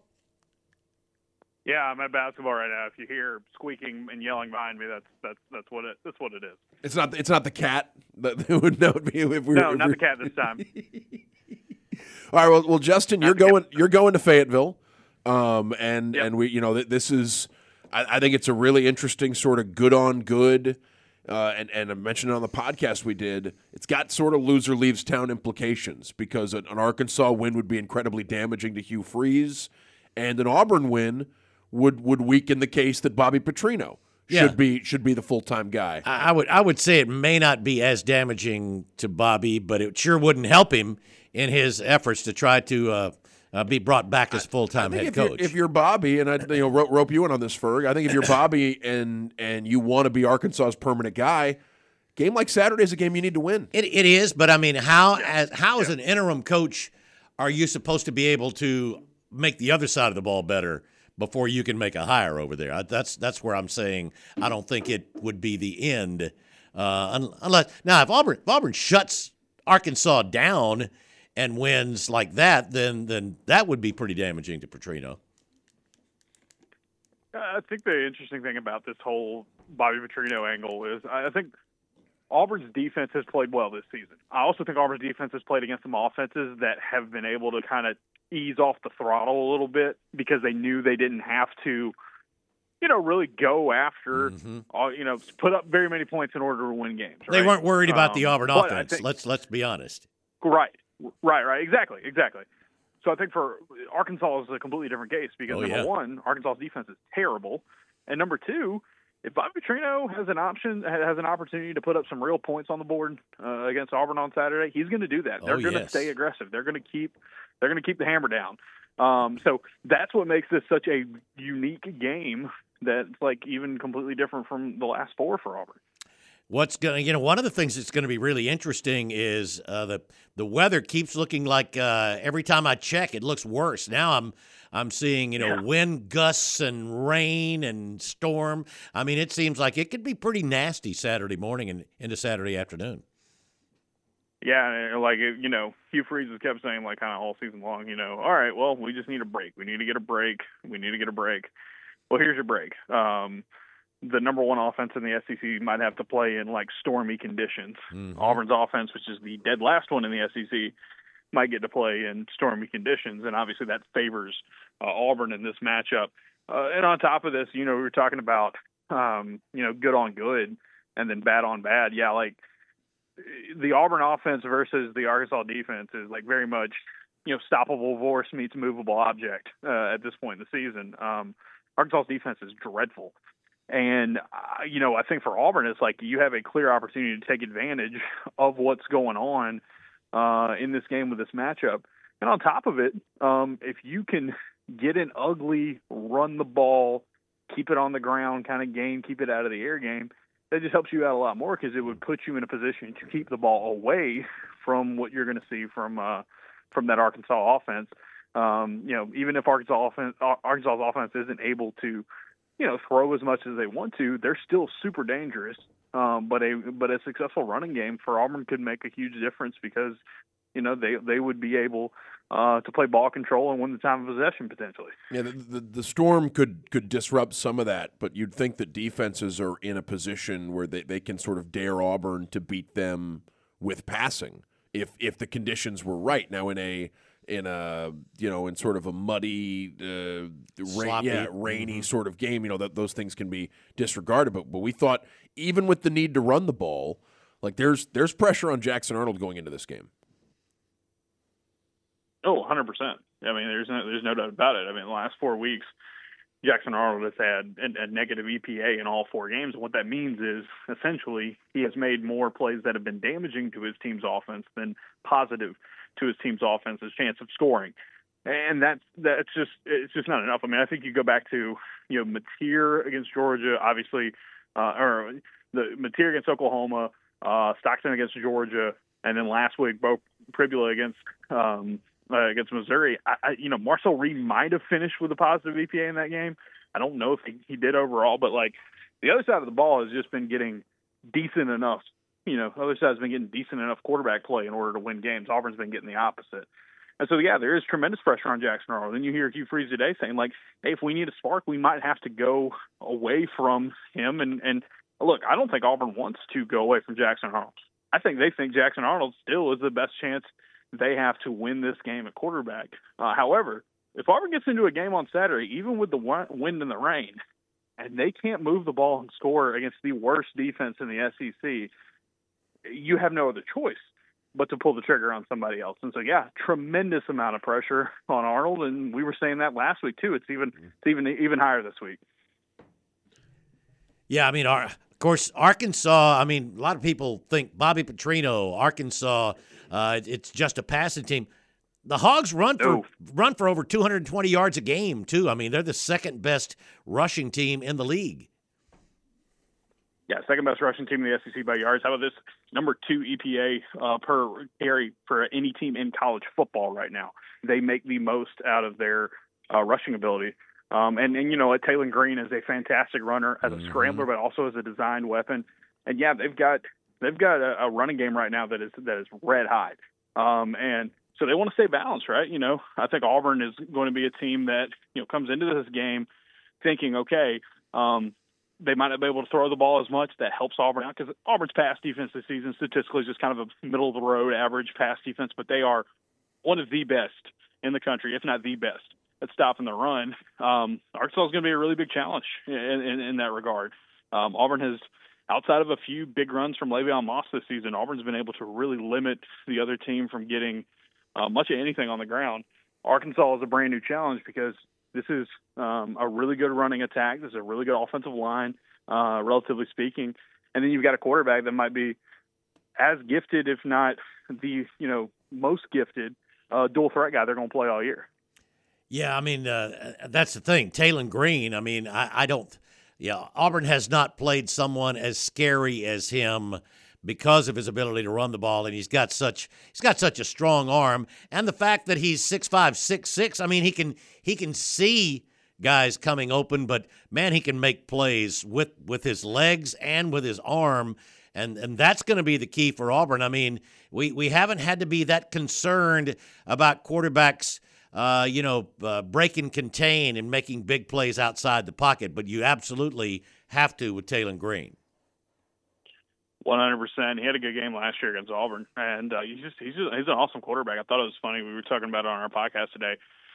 Yeah, I'm at basketball right now. If you hear squeaking and yelling behind me, that's that's that's what it that's what it is. It's not it's not the cat that would know be if we no, if not we're... the cat this time. All right, well, well, Justin, Not you're the cat. going you're going to Fayetteville, um, and Yep. and we you know th- this is I, I think it's a really interesting sort of good on good, uh, and and I mentioned it on the podcast we did. It's got sort of loser leaves town implications because an, an Arkansas win would be incredibly damaging to Hugh Freeze, and an Auburn win would would weaken the case that Bobby Petrino Yeah. should be should be the full time guy. I I would I would say it may not be as damaging to Bobby, but it sure wouldn't help him in his efforts to try to uh, uh, be brought back as full time I think head if you're, coach. if you're Bobby, and I you know rope, rope you in on this, Ferg, I think if you're Bobby and and you want to be Arkansas's permanent guy, game like Saturday is a game you need to win. It it is, but I mean, how as how as an interim coach are you supposed to be able to make the other side of the ball better before you can make a hire over there? I, that's that's where I'm saying I don't think it would be the end, uh, unless now if Auburn if Auburn shuts Arkansas down and wins like that, then then that would be pretty damaging to Petrino. I think the interesting thing about this whole Bobby Petrino angle is I think Auburn's defense has played well this season. I also think Auburn's defense has played against some offenses that have been able to kind of ease off the throttle a little bit because they knew they didn't have to, you know, really go after, mm-hmm. all, you know, put up very many points in order to win games. Right? They weren't worried about um, the Auburn offense. Think, let's let's be honest. Right, right, right. Exactly, exactly. So I think for Arkansas is a completely different case because oh, number yeah. one, Arkansas's defense is terrible, and number two, if Bobby Petrino has an option, has an opportunity to put up some real points on the board uh, against Auburn on Saturday, he's going to do that. They're oh, going to yes. stay aggressive. They're going to keep, they're going to keep the hammer down. Um, so that's what makes this such a unique game. That's like even completely different from the last four for Auburn. What's going to, you know, one of the things that's going to be really interesting is uh, the the weather keeps looking like uh, every time I check, it looks worse. Now I'm I'm seeing, you know, yeah. wind gusts and rain and storm. I mean, it seems like it could be pretty nasty Saturday morning and into Saturday afternoon. Yeah, like, you know, Hugh Freeze has kept saying, like, kind of all season long, you know, all right, well, we just need a break. We need to get a break. We need to get a break. Well, here's your break. Um, the number one offense in the S E C might have to play in, like, stormy conditions. Mm-hmm. Auburn's offense, which is the dead last one in the S E C, might get to play in stormy conditions, and obviously that favors uh, Auburn in this matchup. Uh, and on top of this, you know, we were talking about, um, you know, good on good and then bad on bad. Yeah, like, the Auburn offense versus the Arkansas defense is like very much, you know, stoppable force meets movable object uh, at this point in the season. Um, Arkansas's defense is dreadful. And, uh, you know, I think for Auburn, it's like you have a clear opportunity to take advantage of what's going on uh, in this game with this matchup. And on top of it, um, if you can get an ugly, run the ball, keep it on the ground kind of game, keep it out of the air game, that just helps you out a lot more because it would put you in a position to keep the ball away from what you're going to see from uh, from that Arkansas offense. Um, you know, even if Arkansas offense, Arkansas's offense isn't able to, you know, throw as much as they want to, they're still super dangerous. Um, but a but a successful running game for Auburn could make a huge difference because, you know, they they would be able uh, to play ball control and win the time of possession potentially. Yeah, the, the the Storm could could disrupt some of that, but you'd think that defenses are in a position where they, they can sort of dare Auburn to beat them with passing if if the conditions were right. Now in a in a you know in sort of a muddy, uh, rain, yeah, rainy mm-hmm. sort of game, you know that those things can be disregarded. But but we thought even with the need to run the ball, like there's there's pressure on Jackson Arnold going into this game. Oh, one hundred percent. I mean, there's no, there's no doubt about it. I mean, the last four weeks, Jackson Arnold has had a, a negative E P A in all four games. And what that means is, essentially, he has made more plays that have been damaging to his team's offense than positive to his team's offense's chance of scoring. And that's that's just it's just not enough. I mean, I think you go back to, you know, Mateer against Georgia, obviously, uh, or the Mateer against Oklahoma, uh, Stockton against Georgia, and then last week, Bo Pribula against um, – Uh, against Missouri. I, I, you know, Marcel Reed might have finished with a positive E P A in that game. I don't know if he, he did overall, but like the other side of the ball has just been getting decent enough. You know, the other side has been getting decent enough quarterback play in order to win games. Auburn's been getting the opposite. And so, yeah, there is tremendous pressure on Jackson Arnold. Then you hear Hugh Freeze today saying, like, hey, if we need a spark, we might have to go away from him. And, and look, I don't think Auburn wants to go away from Jackson Arnold. I think they think Jackson Arnold still is the best chance they have to win this game at quarterback. Uh, however, if Auburn gets into a game on Saturday, even with the wind and the rain, and they can't move the ball and score against the worst defense in the S E C, you have no other choice but to pull the trigger on somebody else. And so, yeah, tremendous amount of pressure on Arnold, and we were saying that last week too. It's even it's even even higher this week. Yeah, I mean, our, of course, Arkansas. I mean, a lot of people think Bobby Petrino, Arkansas. Uh, it's just a passing team. The Hogs run for no. run for over two hundred twenty yards a game too. I mean, they're the second best rushing team in the league. Yeah, second best rushing team in the S E C by yards. How about this? Number two E P A uh, per carry for any team in college football right now. They make the most out of their uh, rushing ability. Um, and, and, you know, Taylon Green is a fantastic runner as a mm-hmm. scrambler, but also as a designed weapon. And, yeah, they've got they've got a, a running game right now that is that is red hot. Um, and so they want to stay balanced, right? You know, I think Auburn is going to be a team that, you know, comes into this game thinking, okay, um, they might not be able to throw the ball as much. That helps Auburn out because Auburn's pass defense this season statistically is just kind of a middle-of-the-road average pass defense, but they are one of the best in the country, if not the best, at stopping the run. Um, Arkansas is going to be a really big challenge in, in, in that regard. Um, Auburn has, outside of a few big runs from Le'Veon Moss this season, Auburn's been able to really limit the other team from getting uh, much of anything on the ground. Arkansas is a brand-new challenge because this is um, a really good running attack. This is a really good offensive line, uh, relatively speaking. And then you've got a quarterback that might be as gifted, if not the, you know, most gifted uh, dual threat guy they're going to play all year. Yeah, I mean, uh, that's the thing. Taylon Green, I mean, I, I don't – yeah, Auburn has not played someone as scary as him because of his ability to run the ball, and he's got such he's got such a strong arm, and the fact that he's six five, six six. I mean, he can he can see guys coming open, but man, he can make plays with with his legs and with his arm, and and that's going to be the key for Auburn. I mean, we we haven't had to be that concerned about quarterbacks, uh, you know, uh, break and contain and making big plays outside the pocket, but you absolutely have to with Taylon Green. one hundred percent. He had a good game last year against Auburn, and uh, he's just he's just, he's an awesome quarterback. I thought it was funny. We were talking about it on our podcast today.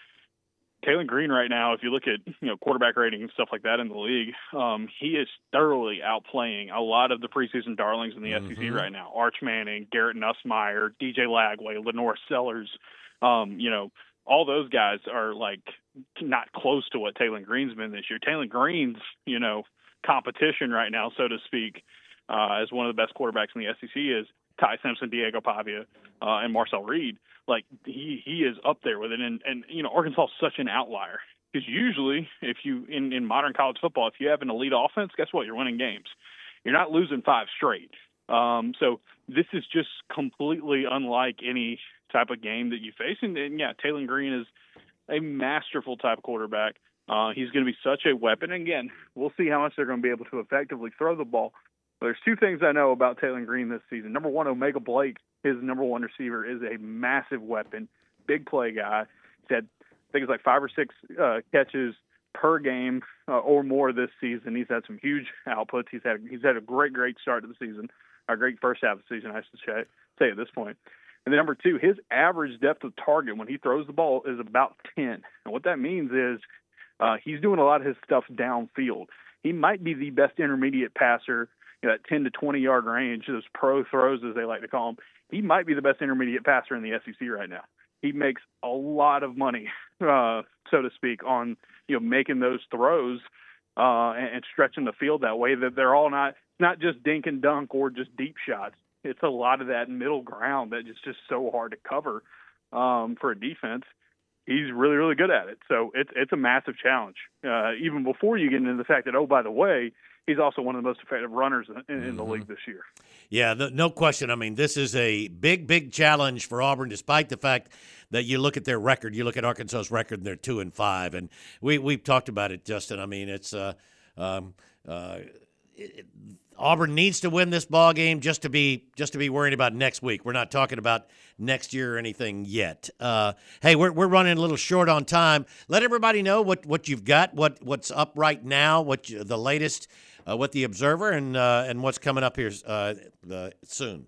Taylon Green right now, if you look at you know quarterback rating and stuff like that in the league, um, he is thoroughly outplaying a lot of the preseason darlings in the mm-hmm. S E C right now. Arch Manning, Garrett Nussmeier, D J Lagway, Lenore Sellers. Um, you know, all those guys are like not close to what Taylon Green's been this year. Taylon Green's you know competition right now, so to speak. Uh, as one of the best quarterbacks in the S E C is Ty Simpson, Diego Pavia, uh, and Marcel Reed. Like he, he is up there with it. And, and, you know, Arkansas is such an outlier because usually if you, in, in modern college football, if you have an elite offense, guess what? You're winning games. You're not losing five straight. Um, so this is just completely unlike any type of game that you face. And, and yeah, Taylon Green is a masterful type of quarterback. Uh, he's going to be such a weapon. And again, we'll see how much they're going to be able to effectively throw the ball. There's two things I know about Taylon Green this season. Number one, Omega Blake, his number one receiver, is a massive weapon, big play guy. He's had, I think it's like five or six uh, catches per game uh, or more this season. He's had some huge outputs. He's had he's had a great, great start to the season, a great first half of the season, I should say at this point. And then number two, his average depth of target when he throws the ball is about ten. And what that means is uh, he's doing a lot of his stuff downfield. He might be the best intermediate passer, that ten to twenty yard range, those pro throws as they like to call them. He might be the best intermediate passer in the S E C right now. He makes a lot of money, uh, so to speak, on you know making those throws uh, and, and stretching the field that way. That they're all not not just dink and dunk or just deep shots. It's a lot of that middle ground that is just so hard to cover um, for a defense. He's really, really good at it. So it's it's a massive challenge. Uh, even before you get into the fact that, oh, by the way, he's also one of the most effective runners in, in mm-hmm. the league this year. Yeah, the, no question. I mean, this is a big, big challenge for Auburn, despite the fact that you look at their record. You look at Arkansas's record, and they're two and five. And we we've talked about it, Justin. I mean, it's uh, um, uh, it, Auburn needs to win this ball game just to be just to be worrying about next week. We're not talking about next year or anything yet. Uh, hey, we're we're running a little short on time. Let everybody know what, what you've got, what what's up right now, what you, the latest uh, with the Observer, and uh, and what's coming up here uh, uh, soon.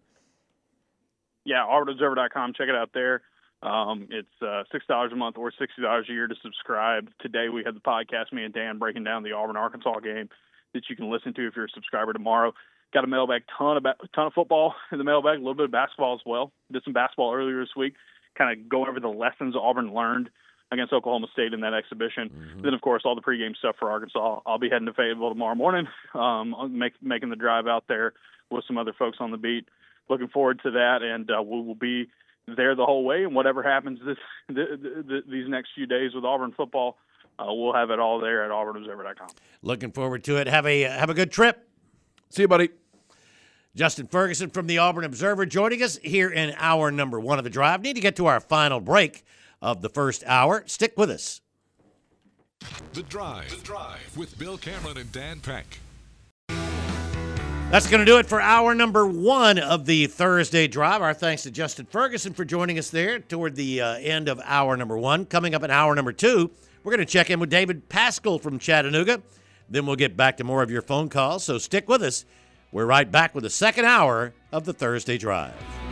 Yeah, Auburn Observer dot com. Check it out there. Um, it's uh, six dollars a month or sixty dollars a year to subscribe. Today we had the podcast, me and Dan, breaking down the Auburn-Arkansas game that you can listen to if you're a subscriber tomorrow. Got a mailbag, ton of ton of football in the mailbag, a little bit of basketball as well. Did some basketball earlier this week, kind of go over the lessons Auburn learned against Oklahoma State in that exhibition. Mm-hmm. Then, of course, all the pregame stuff for Arkansas. I'll be heading to Fayetteville tomorrow morning, um, make, making the drive out there with some other folks on the beat. Looking forward to that, and uh, we will be there the whole way. And whatever happens this th- th- th- these next few days with Auburn football, uh, we'll have it all there at Auburn Observer dot com. Looking forward to it. Have a have a good trip. See you, buddy. Justin Ferguson from the Auburn Observer joining us here in hour number one of the drive. Need to get to our final break of the first hour. Stick with us. The Drive. The Drive with Bill Cameron and Dan Peck. That's going to do it for hour number one of the Thursday Drive. Our thanks to Justin Ferguson for joining us there toward the uh, end of hour number one. Coming up in hour number two, we're going to check in with David Pascal from Chattanooga. Then we'll get back to more of your phone calls, so stick with us. We're right back with the second hour of the Thursday Drive.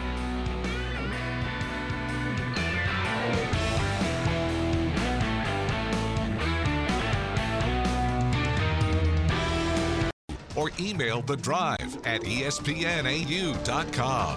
Or email The Drive at E S P N A U dot com.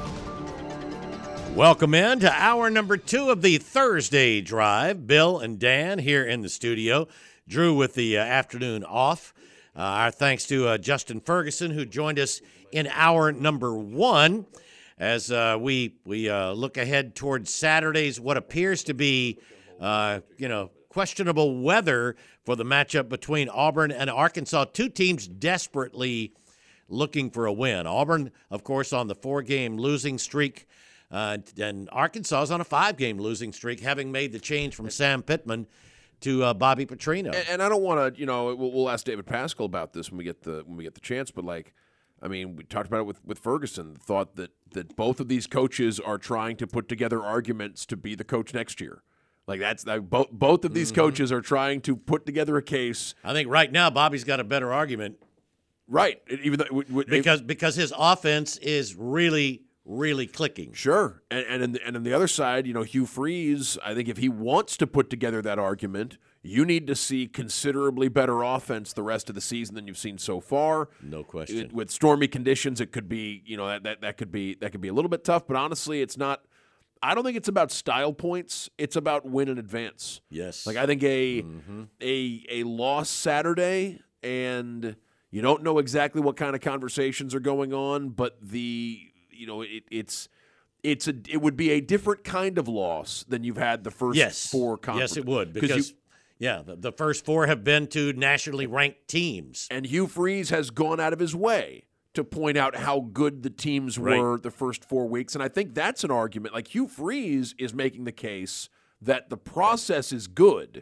Welcome in to hour number two of the Thursday Drive. Bill and Dan here in the studio. Drew with the uh, afternoon off. Uh, our thanks to uh, Justin Ferguson, who joined us in hour number one as uh, we we uh, look ahead towards Saturday's what appears to be, uh, you know, questionable weather for the matchup between Auburn and Arkansas. Two teams desperately looking for a win. Auburn, of course, on the four-game losing streak, uh, and Arkansas is on a five-game losing streak, having made the change from Sam Pittman to uh, Bobby Petrino. And, and I don't want to, you know, we'll, we'll ask David Pascal about this when we get the when we get the chance. But like, I mean, we talked about it with, with Ferguson. Thought that that both of these coaches are trying to put together arguments to be the coach next year. Like that's that both both of these mm-hmm. coaches are trying to put together a case. I think right now Bobby's got a better argument. Right, even though w- w- because because his offense is really. really clicking. Sure. And and, in the, and on the other side, you know, Hugh Freeze, I think if he wants to put together that argument, you need to see considerably better offense the rest of the season than you've seen so far. No question. It, with stormy conditions, it could be, you know, that, that that could be that could be a little bit tough, but honestly, it's not I don't think it's about style points. It's about win in advance. Yes. Like I think a mm-hmm. a a loss Saturday and you don't know exactly what kind of conversations are going on, but the You know, it, it's it's a it would be a different kind of loss than you've had the first yes. four conferences. Yes, it would because you, yeah, the, the first four have been to nationally ranked teams, and Hugh Freeze has gone out of his way to point out how good the teams right. were the first four weeks, and I think that's an argument. Like Hugh Freeze is making the case that the process is good,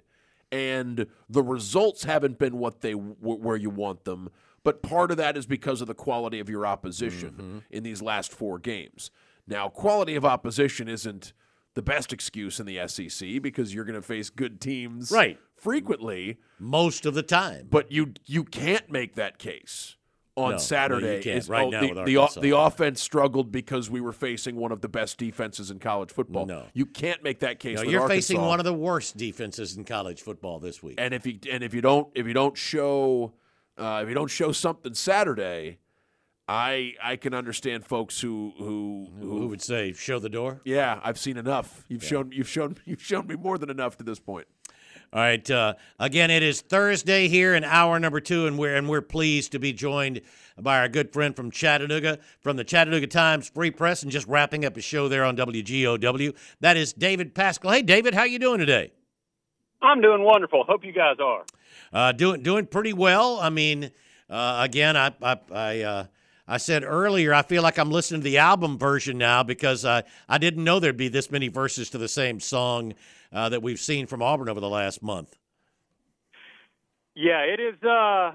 and the results haven't been what they where you want them. But part of that is because of the quality of your opposition mm-hmm. in these last four games. Now, quality of opposition isn't the best excuse in the S E C because you're going to face good teams right. frequently. Most of the time. But you you can't make that case on no, Saturday. No, you can't is, right oh, now the, with the, Arkansas. the offense struggled because we were facing one of the best defenses in college football. No. You can't make that case no, with you're Arkansas. facing one of the worst defenses in college football this week. And if you and if you don't if you don't show Uh, if you don't show something Saturday, I I can understand folks who who who, who would say show the door. Yeah, I've seen enough. You've yeah. shown you've shown you've shown me more than enough to this point. All right. Uh, again, it is Thursday here in hour number two, and we're and we're pleased to be joined by our good friend from Chattanooga, from the Chattanooga Times Free Press, and just wrapping up a show there on W G O W. That is David Pascal. Hey, David, how you doing today? I'm doing wonderful. Hope you guys are. Uh, doing doing pretty well. I mean, uh, again, I I I, uh, I said earlier, I feel like I'm listening to the album version now because I I didn't know there'd be this many verses to the same song uh, that we've seen from Auburn over the last month. Yeah, it is. Uh,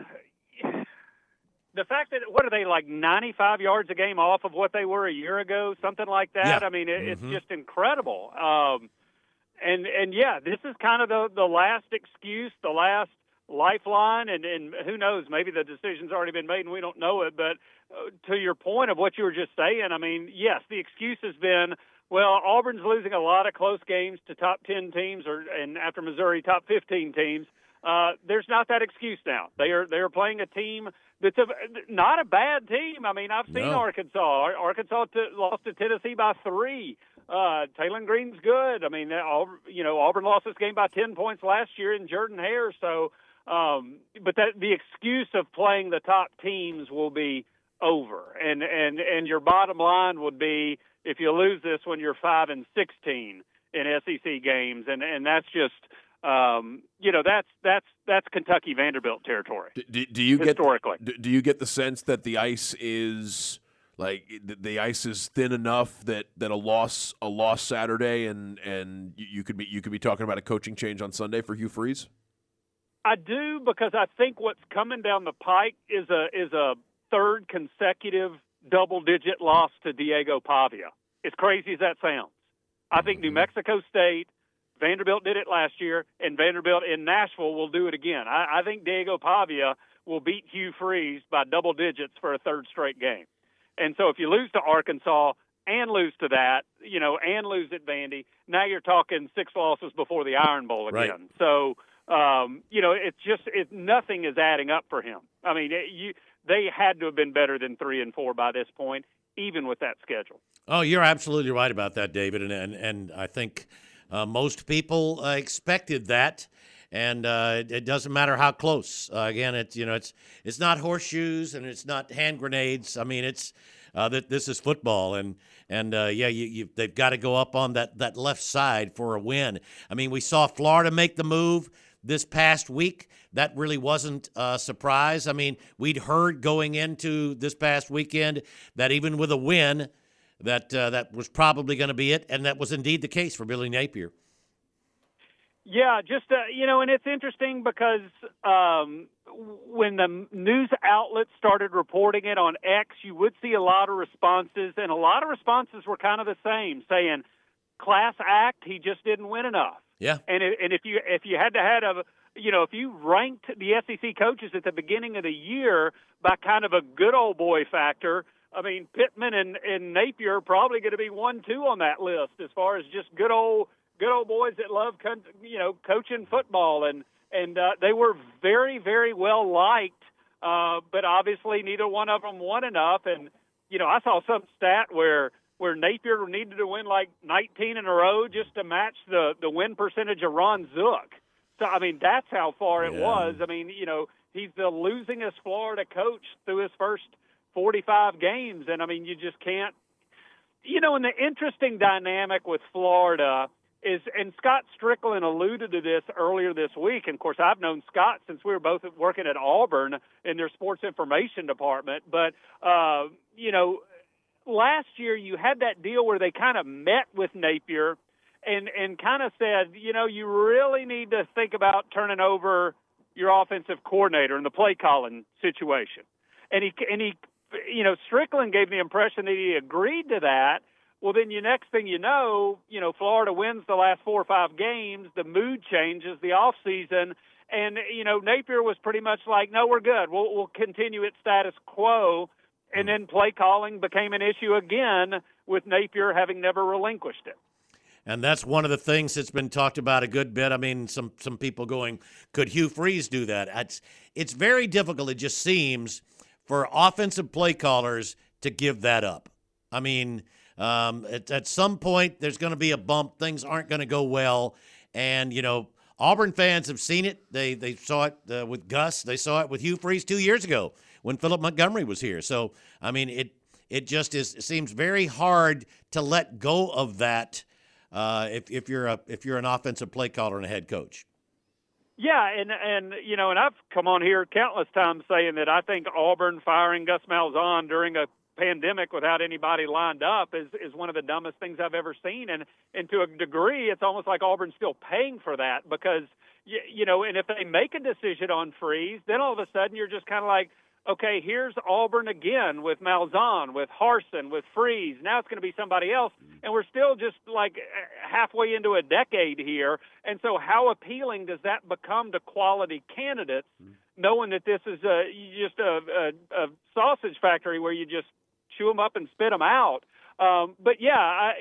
the fact that what are they like ninety-five yards a game off of what they were a year ago, something like that. Yeah. I mean, it, mm-hmm. it's just incredible. Um, and and yeah, this is kind of the the last excuse, the last lifeline, and, and who knows, maybe the decision's already been made and we don't know it, but uh, to your point of what you were just saying, I mean, yes, the excuse has been, well, Auburn's losing a lot of close games to top ten teams, or and after Missouri, top fifteen teams. Uh, there's not that excuse now. They are they are playing a team that's a, not a bad team. I mean, I've seen no. Arkansas. Arkansas t- lost to Tennessee by three. Uh, Taylor Green's good. I mean, Auburn, you know, Auburn lost this game by ten points last year in Jordan-Hare, so Um, but that the excuse of playing the top teams will be over, and, and, and your bottom line would be if you lose this when you're five and sixteen in S E C games, and and that's just um, you know, that's that's that's Kentucky Vanderbilt territory. Do, do, do you historically. get do, do you get the sense that the ice is like the, the ice is thin enough that, that a loss a loss Saturday and and you, you could be you could be talking about a coaching change on Sunday for Hugh Freeze? I do, because I think what's coming down the pike is a is a third consecutive double-digit loss to Diego Pavia. As crazy as that sounds, I think New Mexico State, Vanderbilt did it last year, and Vanderbilt in Nashville will do it again. I, I think Diego Pavia will beat Hugh Freeze by double digits for a third straight game. And so if you lose to Arkansas and lose to that, you know, and lose at Vandy, now you're talking six losses before the Iron Bowl again. Right. So, um, you know, it's just it, nothing is adding up for him. I mean, it, you, they had to have been better than three and four by this point, even with that schedule. Oh, you're absolutely right about that, David, and and, and I think uh, most people uh, expected that, and uh, it, it doesn't matter how close. Uh, again, it's you know it's it's not horseshoes and it's not hand grenades. I mean, it's uh, that this is football, and and uh, yeah, you, you they've got to go up on that that left side for a win. I mean, we saw Florida make the move this past week. That really wasn't a surprise. I mean, we'd heard going into this past weekend that even with a win, that uh, that was probably going to be it, and that was indeed the case for Billy Napier. Yeah, just, uh, you know, and it's interesting because um, when the news outlets started reporting it on X, you would see a lot of responses, and a lot of responses were kind of the same, saying, class act, he just didn't win enough. Yeah. And it, and if you if you had to had a you know if you ranked the S E C coaches at the beginning of the year by kind of a good old boy factor, I mean Pittman and, and Napier are probably going to be one two on that list as far as just good old good old boys that love you know coaching football, and and uh, they were very very well liked, uh, but obviously neither one of them won enough. And you know I saw some stat where. where Napier needed to win like nineteen in a row just to match the, the win percentage of Ron Zook. So, I mean, that's how far it yeah. was. I mean, you know, he's the losingest Florida coach through his first forty-five games. And, I mean, you just can't – you know, and the interesting dynamic with Florida is – and Scott Strickland alluded to this earlier this week. And, of course, I've known Scott since we were both working at Auburn in their sports information department. But, uh, you know – last year you had that deal where they kind of met with Napier and, and kind of said, you know, you really need to think about turning over your offensive coordinator in the play calling situation. And he, and he, you know, Strickland gave the impression that he agreed to that. Well, then you next thing you know, you know, Florida wins the last four or five games, the mood changes, the off season. And, you know, Napier was pretty much like, no, we're good. We'll, we'll continue at status quo. And then play calling became an issue again with Napier having never relinquished it. And that's one of the things that's been talked about a good bit. I mean, some some people going, could Hugh Freeze do that? It's, it's very difficult, it just seems, for offensive play callers to give that up. I mean, um, at, at some point there's going to be a bump. Things aren't going to go well. And, you know, Auburn fans have seen it. They, they saw it uh, with Gus. They saw it with Hugh Freeze two years ago when Philip Montgomery was here. So, I mean, it it just is it seems very hard to let go of that uh, if if you're a if you're an offensive play caller and a head coach. Yeah, and and you know, and I've come on here countless times saying that I think Auburn firing Gus Malzahn during a pandemic without anybody lined up is is one of the dumbest things I've ever seen, and and to a degree, it's almost like Auburn's still paying for that because you, you know, and if they make a decision on Freeze, then all of a sudden you're just kind of like, okay, here's Auburn again with Malzahn, with Harsin, with Freeze. Now it's going to be somebody else, and we're still just like halfway into a decade here. And so how appealing does that become to quality candidates, knowing that this is a, just a, a, a sausage factory where you just chew them up and spit them out? Um, but, yeah, I,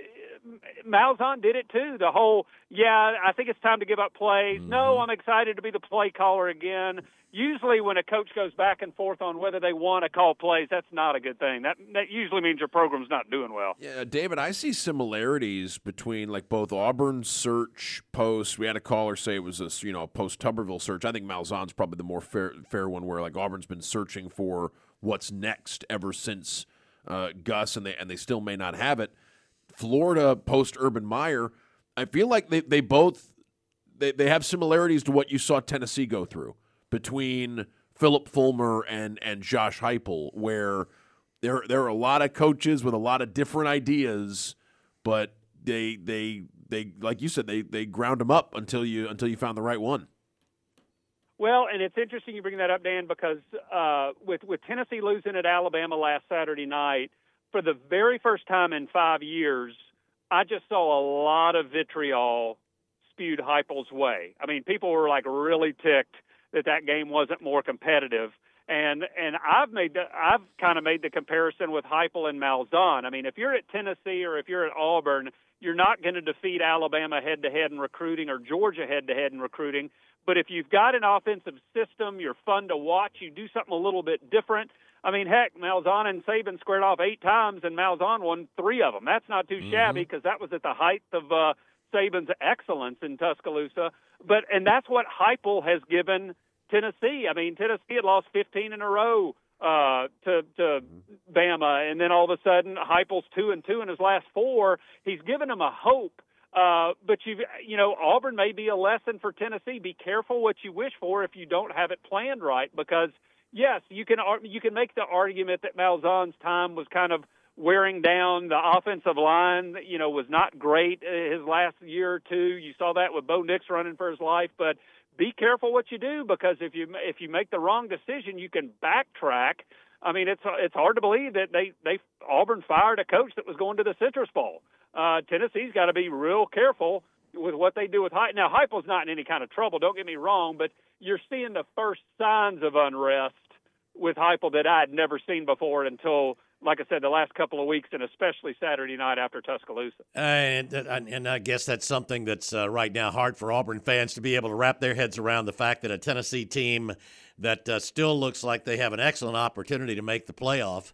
Malzahn did it too. The whole, yeah, I think it's time to give up plays. Mm-hmm. No, I'm excited to be the play caller again. Usually when a coach goes back and forth on whether they want to call plays, that's not a good thing. That that usually means your program's not doing well. Yeah, David, I see similarities between like both Auburn's search posts. We had a caller say it was a you know post Tuberville search. I think Malzahn's probably the more fair fair one, where like Auburn's been searching for what's next ever since uh, Gus, and they and they still may not have it. Florida post Urban Meyer, I feel like they they both they, they have similarities to what you saw Tennessee go through between Philip Fulmer and, and Josh Heupel, where there there are a lot of coaches with a lot of different ideas, but they they they like you said they they ground them up until you until you found the right one. Well, and it's interesting you bring that up, Dan, because uh, with with Tennessee losing at Alabama last Saturday night, for the very first time in five years, I just saw a lot of vitriol spewed Heupel's way. I mean, people were like really ticked that that game wasn't more competitive. And and I've made the, I've kind of made the comparison with Heupel and Malzahn. I mean, if you're at Tennessee or if you're at Auburn, you're not going to defeat Alabama head-to-head in recruiting or Georgia head-to-head in recruiting. But if you've got an offensive system, you're fun to watch, you do something a little bit different. I mean, heck, Malzahn and Saban squared off eight times, and Malzahn won three of them. That's not too mm-hmm. shabby because that was at the height of uh, Saban's excellence in Tuscaloosa. But and that's what Heupel has given Tennessee. I mean, Tennessee had lost fifteen in a row uh, to, to Bama, and then all of a sudden Heupel's two and two in his last four. He's given them a hope. Uh, but you you know, Auburn may be a lesson for Tennessee. Be careful what you wish for if you don't have it planned right, because yes, you can you can make the argument that Malzahn's time was kind of wearing down. The offensive line, you know, was not great his last year or two. You saw that with Bo Nix running for his life, but be careful what you do, because if you if you make the wrong decision, you can backtrack. I mean, it's it's hard to believe that they they Auburn fired a coach that was going to the Citrus Bowl. Uh, Tennessee's got to be real careful with what they do with Heupel. Now, Heupel's not in any kind of trouble, don't get me wrong, but you're seeing the first signs of unrest with Heupel that I had never seen before until, like I said, the last couple of weeks, and especially Saturday night after Tuscaloosa. Uh, and, and I guess that's something that's uh, right now hard for Auburn fans to be able to wrap their heads around, the fact that a Tennessee team that uh, still looks like they have an excellent opportunity to make the playoff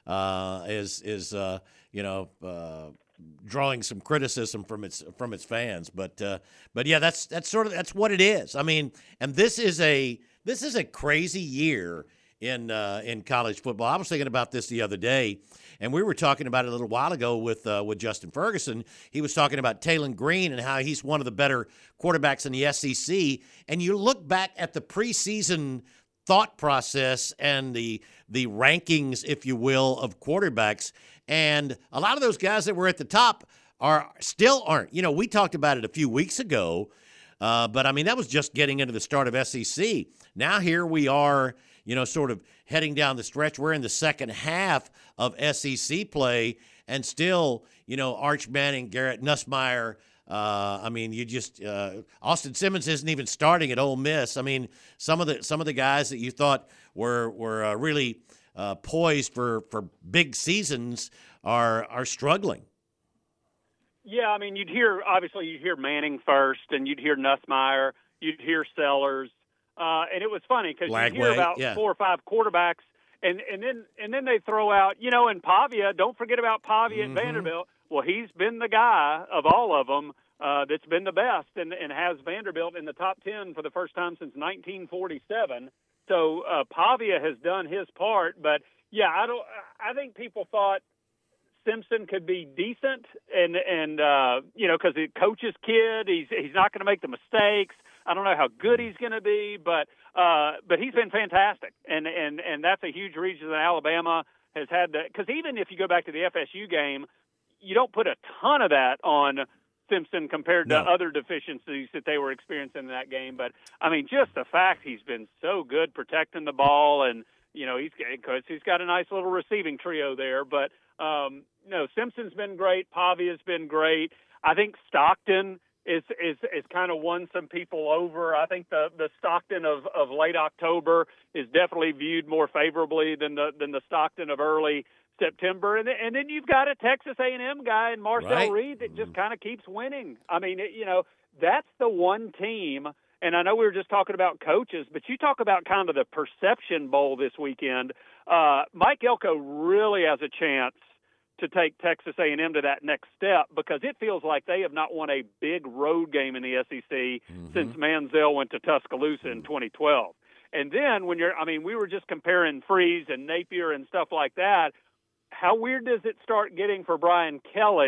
uh, is, is uh, you know, uh, drawing some criticism from its from its fans, but uh, but yeah, that's that's sort of that's what it is. I mean, and this is a this is a crazy year in uh, in college football. I was thinking about this the other day, and we were talking about it a little while ago with uh, with Justin Ferguson. He was talking about Taylon Green and how he's one of the better quarterbacks in the S E C. And you look back at the preseason thought process and the the rankings, if you will, of quarterbacks. And a lot of those guys that were at the top are still aren't. You know, we talked about it a few weeks ago, uh, but, I mean, that was just getting into the start of S E C. Now here we are, you know, sort of heading down the stretch. We're in the second half of S E C play, and still, you know, Arch Manning, Garrett Nussmeier, uh, I mean, you just uh, Austin Simmons isn't even starting at Ole Miss. I mean, some of the some of the guys that you thought were were uh, really – Uh, poised for, for big seasons are are struggling. Yeah, I mean, you'd hear, obviously, you'd hear Manning first, and you'd hear Nussmeier, you'd hear Sellers, uh, and it was funny because you'd hear about yeah. four or five quarterbacks, and, and then and then they throw out, you know, and Pavia, don't forget about Pavia mm-hmm. at Vanderbilt. Well, he's been the guy of all of them uh, that's been the best and, and has Vanderbilt in the top ten for the first time since nineteen forty-seven. So uh, Pavia has done his part, but yeah, I don't. I think people thought Simpson could be decent, and and uh, you know, because the coach's kid, he's he's not going to make the mistakes. I don't know how good he's going to be, but uh, but he's been fantastic, and and and that's a huge reason that Alabama has had that. Because even if you go back to the F S U game, you don't put a ton of that on Simpson compared to no. other deficiencies that they were experiencing in that game. But, I mean, just the fact he's been so good protecting the ball, and, you know, he's, cause he's got a nice little receiving trio there. But, um, no, Simpson's been great. Pavia's been great. I think Stockton is is, is kind of won some people over. I think the, the Stockton of, of late October is definitely viewed more favorably than the than the Stockton of early September, and then, and then you've got a Texas A and M guy in Marcel right. Reed that just kind of keeps winning. I mean, it, you know, that's the one team, and I know we were just talking about coaches, but you talk about kind of the Perception Bowl this weekend. Uh, Mike Elko really has a chance to take Texas A and M to that next step, because it feels like they have not won a big road game in the S E C mm-hmm. since Manziel went to Tuscaloosa in twenty twelve. And then when you're, I mean, we were just comparing Freeze and Napier and stuff like that. How weird does it start getting for Brian Kelly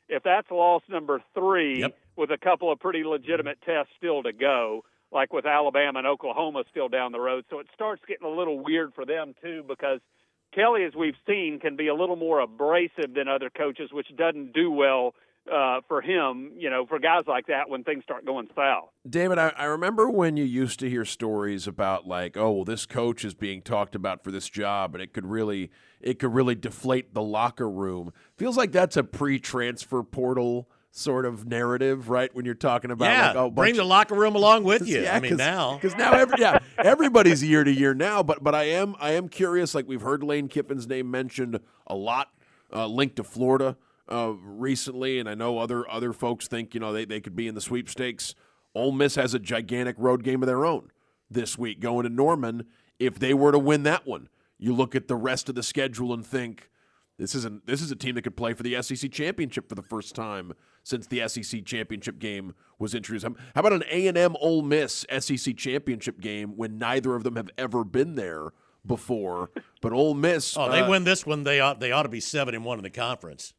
if that's loss number three yep. with a couple of pretty legitimate tests still to go, like with Alabama and Oklahoma still down the road. So it starts getting a little weird for them, too, because Kelly, as we've seen, can be a little more abrasive than other coaches, which doesn't do well uh, for him, you know, for guys like that when things start going south. David, I, I remember when you used to hear stories about like, oh, well, this coach is being talked about for this job, and it could really it could really deflate the locker room. Feels like that's a pre-transfer portal sort of narrative, right? When you're talking about, yeah, like, oh, bring the locker room along with you. Yeah, I mean, now because now, every, yeah, everybody's year to year now. But but I am I am curious. Like we've heard Lane Kiffin's name mentioned a lot, uh, linked to Florida uh, recently, and I know other other folks think you know they they could be in the sweepstakes. Ole Miss has a gigantic road game of their own this week going to Norman. If they were to win that one, you look at the rest of the schedule and think this isn't this is a team that could play for the S E C championship for the first time since the S E C championship game was introduced. How about an A and M Ole Miss S E C championship game when neither of them have ever been there before? But Ole Miss, oh, they uh, win this one, they ought they ought to be seven and one in the conference.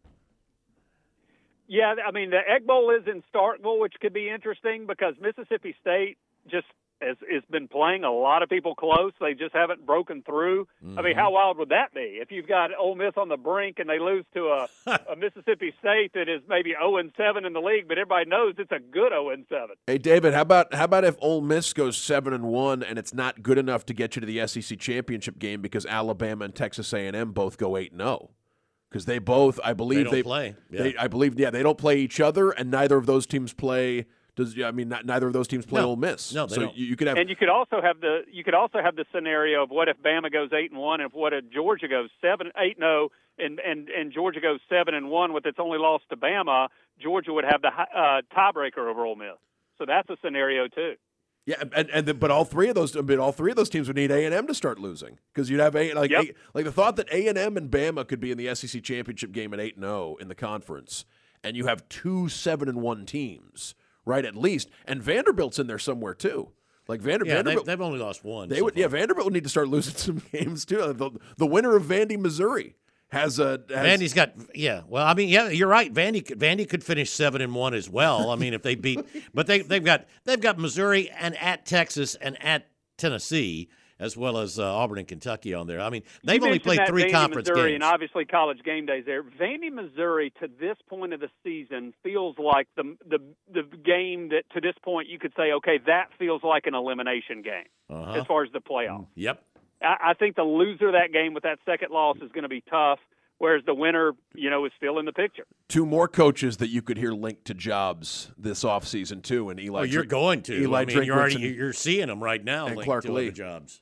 Yeah, I mean the Egg Bowl is in Starkville, which could be interesting because Mississippi State just has, has been playing a lot of people close. They just haven't broken through. Mm-hmm. I mean, how wild would that be if you've got Ole Miss on the brink and they lose to a, a Mississippi State that is maybe oh and seven in the league, but everybody knows it's a good oh and seven. Hey, David, how about how about if Ole Miss goes seven and one and it's not good enough to get you to the S E C championship game because Alabama and Texas A and M both go eight and oh? Because they both, I believe, they don't they play. Yeah. They, I believe, yeah, they don't play each other, and neither of those teams play. Does I mean not, neither of those teams play no. Ole Miss? No, they so don't. You, you could have, and you could also have the you could also have the scenario of what if Bama goes eight and one, and what if Georgia goes seven eight and zero, and and and Georgia goes seven and one with its only loss to Bama. Georgia would have the uh, tiebreaker over Ole Miss. So that's a scenario too. Yeah, and, and the, but all three of those, but all three of those teams would need A and M to start losing because you'd have a like yep. a, like the thought that A and M and Bama could be in the S E C championship game at eight and zero in the conference, and you have two seven and one teams, right? At least, and Vanderbilt's in there somewhere too. Like Vander, yeah, Vanderbilt, they've, they've only lost one. They so would, far. yeah, Vanderbilt would need to start losing some games too. The, the winner of Vandy, Missouri. Has a has, Vandy's got yeah. Well, I mean, yeah, you're right. Vandy Vandy could finish seven and one as well. I mean, if they beat, but they they've got they've got Missouri and at Texas and at Tennessee as well as uh, Auburn and Kentucky on there. I mean, they've you only played that three Vandy, conference Missouri, games. And obviously college game days there. Vandy, Missouri, to this point of the season feels like the the the game that to this point you could say, okay, that feels like an elimination game uh-huh. as far as the playoff. Yep. I think the loser of that game with that second loss is going to be tough, whereas the winner, you know, is still in the picture. Two more coaches that you could hear linked to jobs this offseason, too, and Eli. Oh, you're Drink- going to. Eli I mean, you're already and, you're seeing them right now and linked Clark to Lee. other jobs.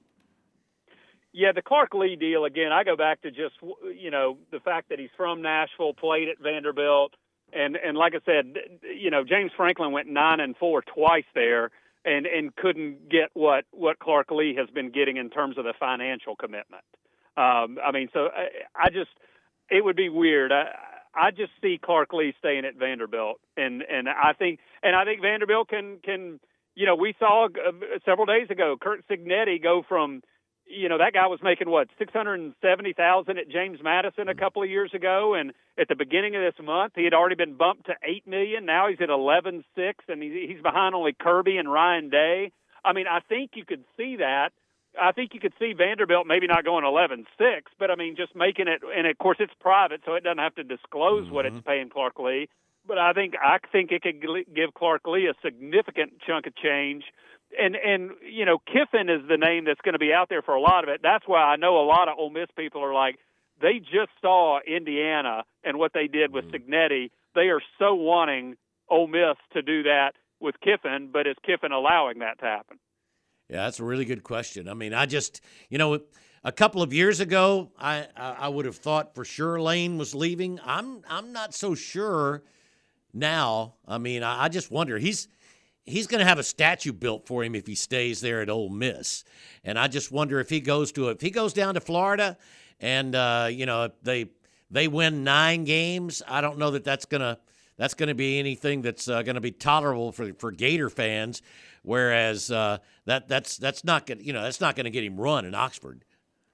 Yeah, the Clark Lee deal, again, I go back to just, you know, the fact that he's from Nashville, played at Vanderbilt, and, and like I said, you know, James Franklin went nine and four twice there. And, and couldn't get what, what Clark Lee has been getting in terms of the financial commitment. Um, I mean, so I, I just it would be weird. I, I just see Clark Lee staying at Vanderbilt, and, and I think and I think Vanderbilt can can you know we saw uh, several days ago Kurt Cignetti go from you know that guy was making what six hundred seventy thousand at James Madison a couple of years ago, and at the beginning of this month he had already been bumped to eight million. Now he's at eleven six, and he's he's behind only Kirby and Ryan Day. I mean, I think you could see that. I think you could see Vanderbilt maybe not going eleven six, but I mean just making it. And of course it's private, so it doesn't have to disclose mm-hmm. what it's paying Clark Lee. But I think I think it could give Clark Lee a significant chunk of change. And, and you know, Kiffin is the name that's going to be out there for a lot of it. That's why I know a lot of Ole Miss people are like, they just saw Indiana and what they did with mm-hmm. Cignetti. They are so wanting Ole Miss to do that with Kiffin, but is Kiffin allowing that to happen? Yeah, that's a really good question. I mean, I just, you know, a couple of years ago, I, I would have thought for sure Lane was leaving. I'm I'm not so sure now. I mean, I, I just wonder. He's he's going to have a statue built for him if he stays there at Ole Miss, and I just wonder if he goes to if he goes down to Florida, and uh, you know if they they win nine games. I don't know that that's gonna that's going to be anything that's uh, going to be tolerable for for Gator fans. Whereas uh, that that's that's not going you know that's not going to get him run in Oxford.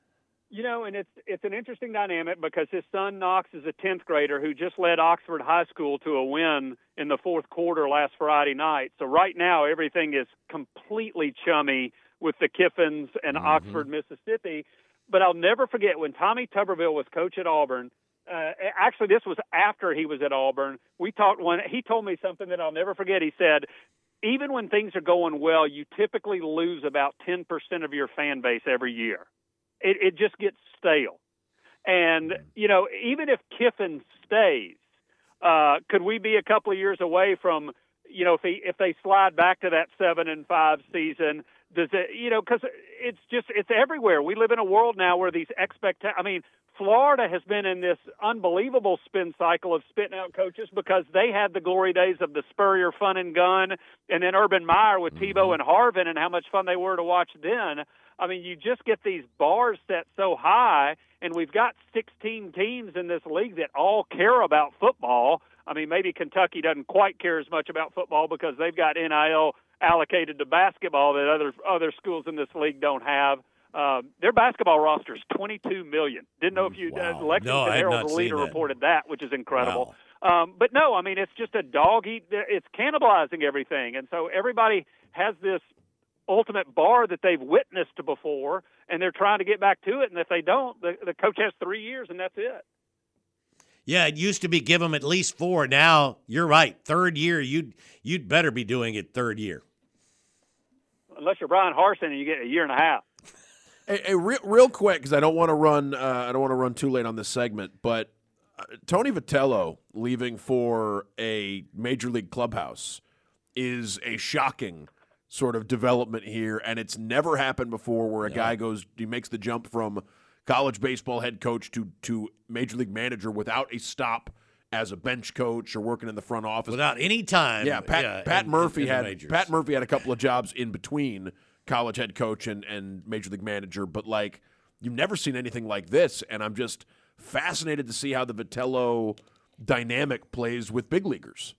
You know, and it's it's an interesting dynamic because his son Knox is a tenth grader who just led Oxford High School to a win in the fourth quarter last Friday night. So right now everything is completely chummy with the Kiffins and mm-hmm. Oxford, Mississippi. But I'll never forget when Tommy Tuberville was coach at Auburn. Uh, actually, this was after he was at Auburn. We talked one. He told me something that I'll never forget. He said, even when things are going well, you typically lose about ten percent of your fan base every year. It, it just gets stale. And, you know, even if Kiffin stays, uh, could we be a couple of years away from, you know, if he, if they slide back to that seven and five season, does it, you know, because it's just, it's everywhere. We live in a world now where these expectations, I mean, Florida has been in this unbelievable spin cycle of spitting out coaches because they had the glory days of the Spurrier Fun and Gun and then Urban Meyer with mm-hmm. Tebow and Harvin and how much fun they were to watch then. I mean, you just get these bars set so high, and we've got sixteen teams in this league that all care about football. I mean, maybe Kentucky doesn't quite care as much about football because they've got N I L allocated to basketball that other other schools in this league don't have. Um, their basketball roster is twenty-two million. Didn't know if you wow. uh, Lexington no, Herald, the leader, reported that, which is incredible. Wow. Um, but no, I mean, it's just a dog eat. It's cannibalizing everything, and so everybody has this ultimate bar that they've witnessed before, and they're trying to get back to it. And if they don't, the, the coach has three years, and that's it. Yeah, it used to be give them at least four. Now you're right, third year. You'd you'd better be doing it third year, unless you're Brian Harsin and you get a year and a half. Hey, hey real, real quick, because I don't want to run. Uh, I don't want to run too late on this segment, but uh, Tony Vitello leaving for a major league clubhouse is a shocking sort of development here, and it's never happened before where a yeah. guy goes, he makes the jump from college baseball head coach to to major league manager without a stop as a bench coach or working in the front office without any time. Yeah, Pat, yeah, Pat in, Murphy in, in had Pat Murphy had a couple of jobs in between college head coach and, and major league manager, but like you've never seen anything like this, and I'm just fascinated to see how the Vitello dynamic plays with big leaguers.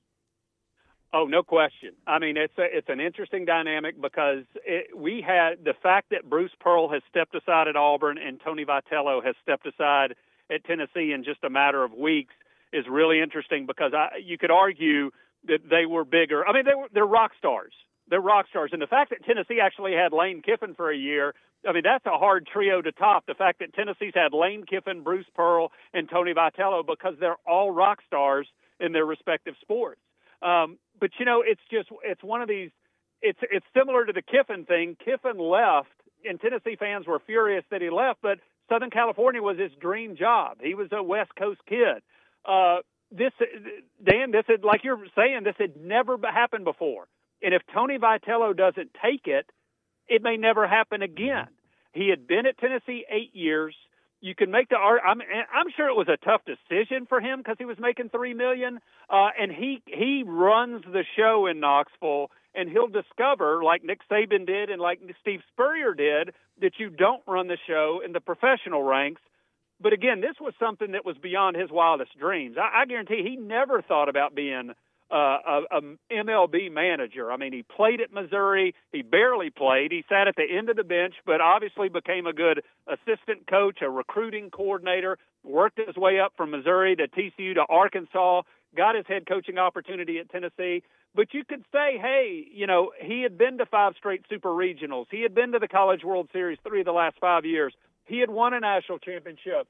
Oh, no question. I mean, it's a, it's an interesting dynamic because it, we had the fact that Bruce Pearl has stepped aside at Auburn and Tony Vitello has stepped aside at Tennessee in just a matter of weeks is really interesting because I, you could argue that they were bigger. I mean, they were, they're rock stars. They're rock stars. And the fact that Tennessee actually had Lane Kiffin for a year, I mean, that's a hard trio to top. The fact that Tennessee's had Lane Kiffin, Bruce Pearl, and Tony Vitello because they're all rock stars in their respective sports. Um, but, you know, it's just it's one of these it's it's similar to the Kiffin thing. Kiffin left, and Tennessee fans were furious that he left, but Southern California was his dream job. He was a West Coast kid. Uh, this, Dan, this had, like you're saying, this had never happened before. And if Tony Vitello doesn't take it, it may never happen again. He had been at Tennessee eight years. You can make the I'm I'm sure it was a tough decision for him because he was making three million, uh, and he he runs the show in Knoxville, and he'll discover, like Nick Saban did and like Steve Spurrier did, that you don't run the show in the professional ranks. But again, this was something that was beyond his wildest dreams. I, I guarantee he never thought about being Uh, a, a M L B manager. I mean, he played at Missouri. He barely played. He sat at the end of the bench, but obviously became a good assistant coach, a recruiting coordinator, worked his way up from Missouri to T C U to Arkansas, got his head coaching opportunity at Tennessee. But you could say, hey, you know, he had been to five straight super regionals. He had been to the College World Series three of the last five years. He had won a national championship.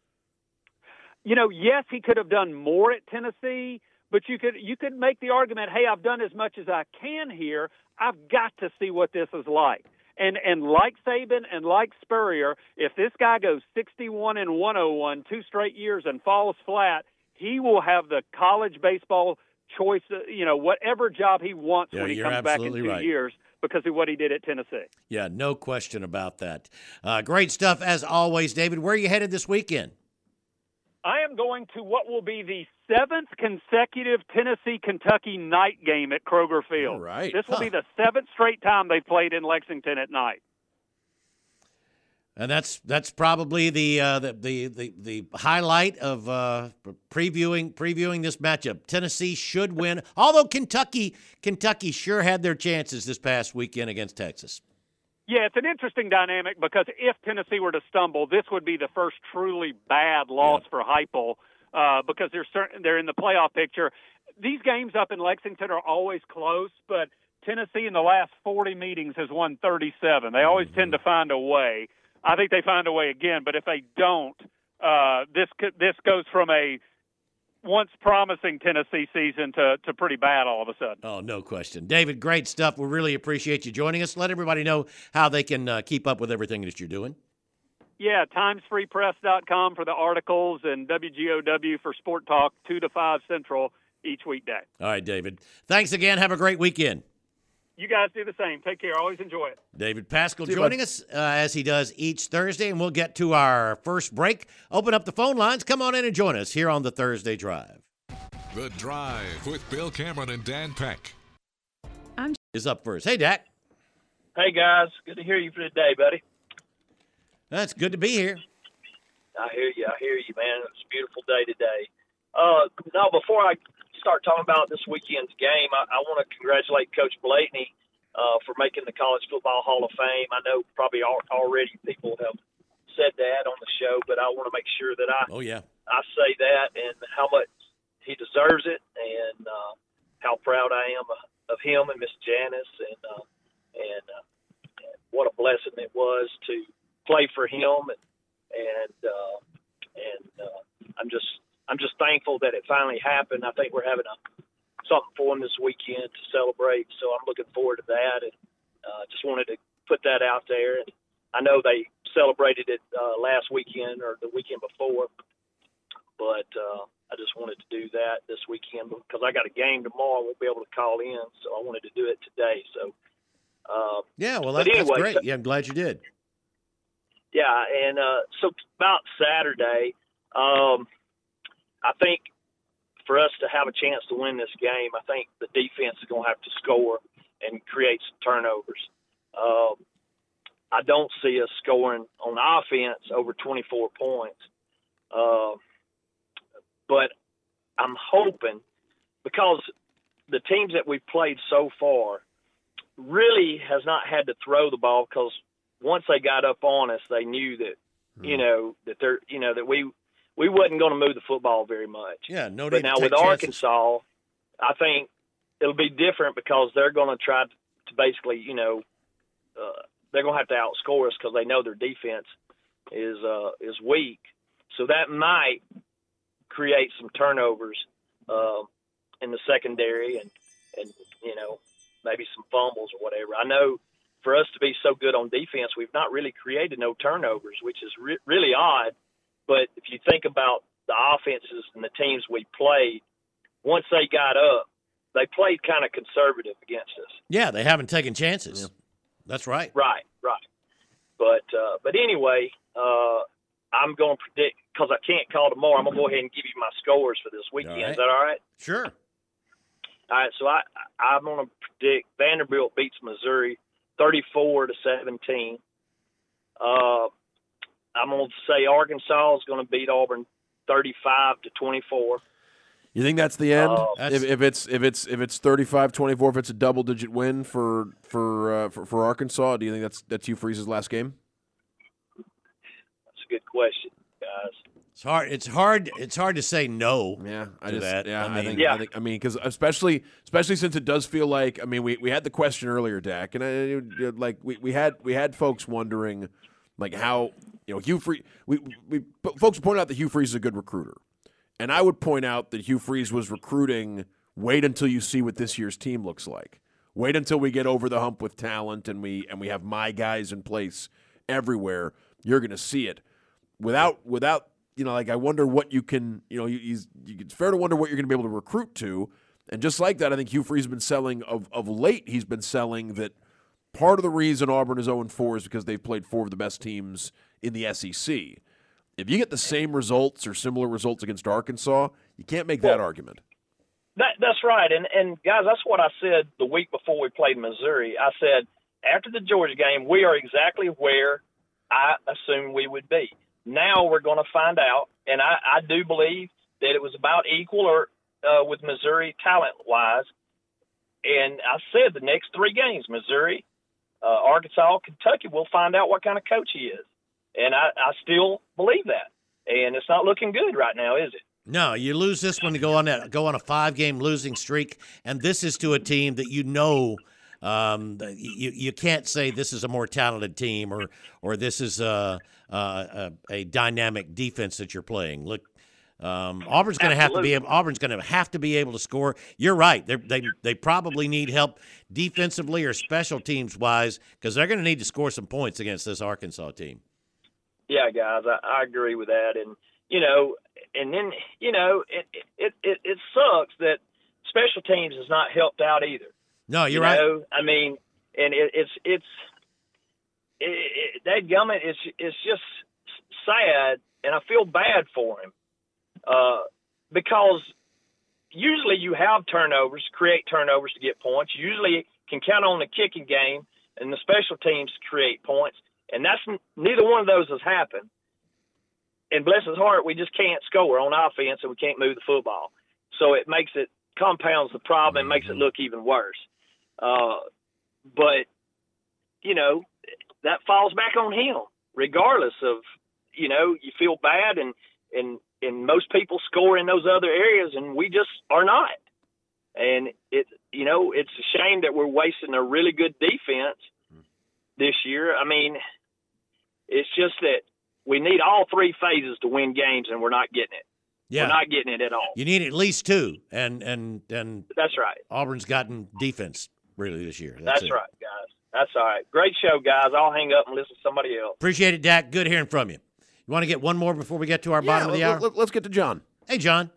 You know, yes, he could have done more at Tennessee, but you could you could make the argument, hey, I've done as much as I can here. I've got to see what this is like. And and like Saban and like Spurrier, if this guy goes sixty-one and one oh one two straight years and falls flat, he will have the college baseball choice, you know, whatever job he wants yeah, when he comes back in two right. years because of what he did at Tennessee. Yeah, no question about that. Uh, great stuff as always, David. Where are you headed this weekend? I am going to what will be the seventh consecutive Tennessee-Kentucky night game at Kroger Field. All right. This will huh. be the seventh straight time they've played in Lexington at night. And that's that's probably the uh, the, the the the highlight of uh, previewing previewing this matchup. Tennessee should win, although Kentucky Kentucky sure had their chances this past weekend against Texas. Yeah, it's an interesting dynamic because if Tennessee were to stumble, this would be the first truly bad loss yeah. for Heupel uh, because they're certain, they're in the playoff picture. These games up in Lexington are always close, but Tennessee in the last forty meetings has won thirty-seven. They always mm-hmm. tend to find a way. I think they find a way again, but if they don't, uh, this this goes from a once promising Tennessee season to, to pretty bad all of a sudden. Oh, no question. David, great stuff. We really appreciate you joining us. Let everybody know how they can uh, keep up with everything that you're doing. Yeah, times free press dot com for the articles and W G O W for Sport Talk, two to five Central each weekday. All right, David. Thanks again. Have a great weekend. You guys do the same. Take care. Always enjoy it. David Pascal joining us uh, as he does each Thursday, and we'll get to our first break. Open up the phone lines. Come on in and join us here on the Thursday Drive. The Drive with Bill Cameron and Dan Peck. I'm is up first. Hey, Dak. Hey, guys. Good to hear you for today, buddy. That's good to be here. I hear you. I hear you, man. It's a beautiful day today. Uh, now, before I start talking about this weekend's game, I, I want to congratulate Coach Blatney uh, for making the College Football Hall of Fame. I know probably al- already people have said that on the show, but I want to make sure that I oh yeah I say that and how much he deserves it, and uh, how proud I am of him and Miss Janice, and uh, and, uh, and what a blessing it was to play for him, and and uh, and uh, I'm just. I'm just thankful that it finally happened. I think we're having a something for him this weekend to celebrate, so I'm looking forward to that. And uh, just wanted to put that out there. And I know they celebrated it uh, last weekend or the weekend before, but uh, I just wanted to do that this weekend because I got a game tomorrow. I won't be able to call in, so I wanted to do it today. So uh, yeah, well, that, anyway, that's great. So, yeah, I'm glad you did. Yeah, and uh, so about Saturday. Um, I think for us to have a chance to win this game, I think the defense is going to have to score and create some turnovers. Um, I don't see us scoring on offense over twenty-four points. Uh, but I'm hoping, because the teams that we've played so far really has not had to throw the ball, because once they got up on us, they knew that, mm. you know, that they're, you know, that we, we wasn't going to move the football very much. Yeah, no. But now with chances. Arkansas, I think it'll be different because they're going to try to basically, you know, uh, they're going to have to outscore us because they know their defense is uh, is weak. So that might create some turnovers uh, in the secondary and, and, you know, maybe some fumbles or whatever. I know for us to be so good on defense, we've not really created no turnovers, which is re- really odd. But if you think about the offenses and the teams we played, once they got up, they played kind of conservative against us. Yeah, they haven't taken chances. Yeah. That's right. Right, right. But uh, but anyway, uh, I'm going to predict, because I can't call tomorrow, I'm going to go ahead and give you my scores for this weekend. Right. Is that all right? Sure. All right, so I, I'm going to predict Vanderbilt beats Missouri thirty-four to seventeen. Uh I'm going to say Arkansas is going to beat Auburn thirty-five to twenty-four. You think that's the end? Uh, if, if it's if it's if it's thirty-five twenty-four, if it's a double digit win for for uh, for, for Arkansas, do you think that's that's Hugh Freeze's last game? That's a good question, guys. It's hard. It's hard. It's hard to say no. Yeah, I to just that. yeah. I mean, I think, yeah. I think I mean because especially especially since it does feel like I mean we, we had the question earlier, Dak, and I, like we, we had we had folks wondering like how. You know, Hugh Freeze. We, we folks point out that Hugh Freeze is a good recruiter, and I would point out that Hugh Freeze was recruiting. Wait until you see what this year's team looks like. Wait until we get over the hump with talent, and we and we have my guys in place everywhere. You're going to see it. Without without you know, like I wonder what you can. You know, you, he's, you, it's fair to wonder what you're going to be able to recruit to, and just like that, I think Hugh Freeze has been selling of of late. He's been selling that. Part of the reason Auburn is oh and four is because they've played four of the best teams in the S E C. If you get the same results or similar results against Arkansas, you can't make that well, argument. That, that's right. And, and, guys, that's what I said the week before we played Missouri. I said, after the Georgia game, we are exactly where I assumed we would be. Now we're going to find out, and I, I do believe that it was about equal or uh, with Missouri talent-wise. And I said the next three games, Missouri, uh, Arkansas, Kentucky, we'll find out what kind of coach he is. And I, I still believe that. And it's not looking good right now, is it? No, you lose this one to go on that go on a five-game losing streak, and this is to a team that you know um, you you can't say this is a more talented team or or this is a a, a dynamic defense that you're playing. Look, um, Auburn's going to have to be able, Auburn's going to have to be able to score. You're right; They're, they they probably need help defensively or special teams wise because they're going to need to score some points against this Arkansas team. Yeah, guys, I, I agree with that, and you know, and then you know, it it it, it sucks that special teams has not helped out either. No, you're you right. Know? I mean, and it, it's it's it, it, that gummit is it's just sad, and I feel bad for him uh, because usually you have turnovers, create turnovers to get points. You usually can count on the kicking game and the special teams to create points, and that's neither one of those has happened. And bless his heart, we just can't score on offense, and we can't move the football. So it makes it compounds the problem and makes it look even worse. Uh, but, you know, that falls back on him, regardless of, you know, you feel bad and, and, and most people score in those other areas and we just are not. And it, you know, it's a shame that we're wasting a really good defense this year. I mean, it's just that we need all three phases to win games and we're not getting it. Yeah. We're not getting it at all. You need at least two, and and and that's right. Auburn's gotten defense really this year. That's, That's right, guys. That's all right. Great show, guys. I'll hang up and listen to somebody else. Appreciate it, Dak. Good hearing from you. You want to get one more before we get to our Yeah, bottom of the let, hour? let, let's get to John. Hey, John.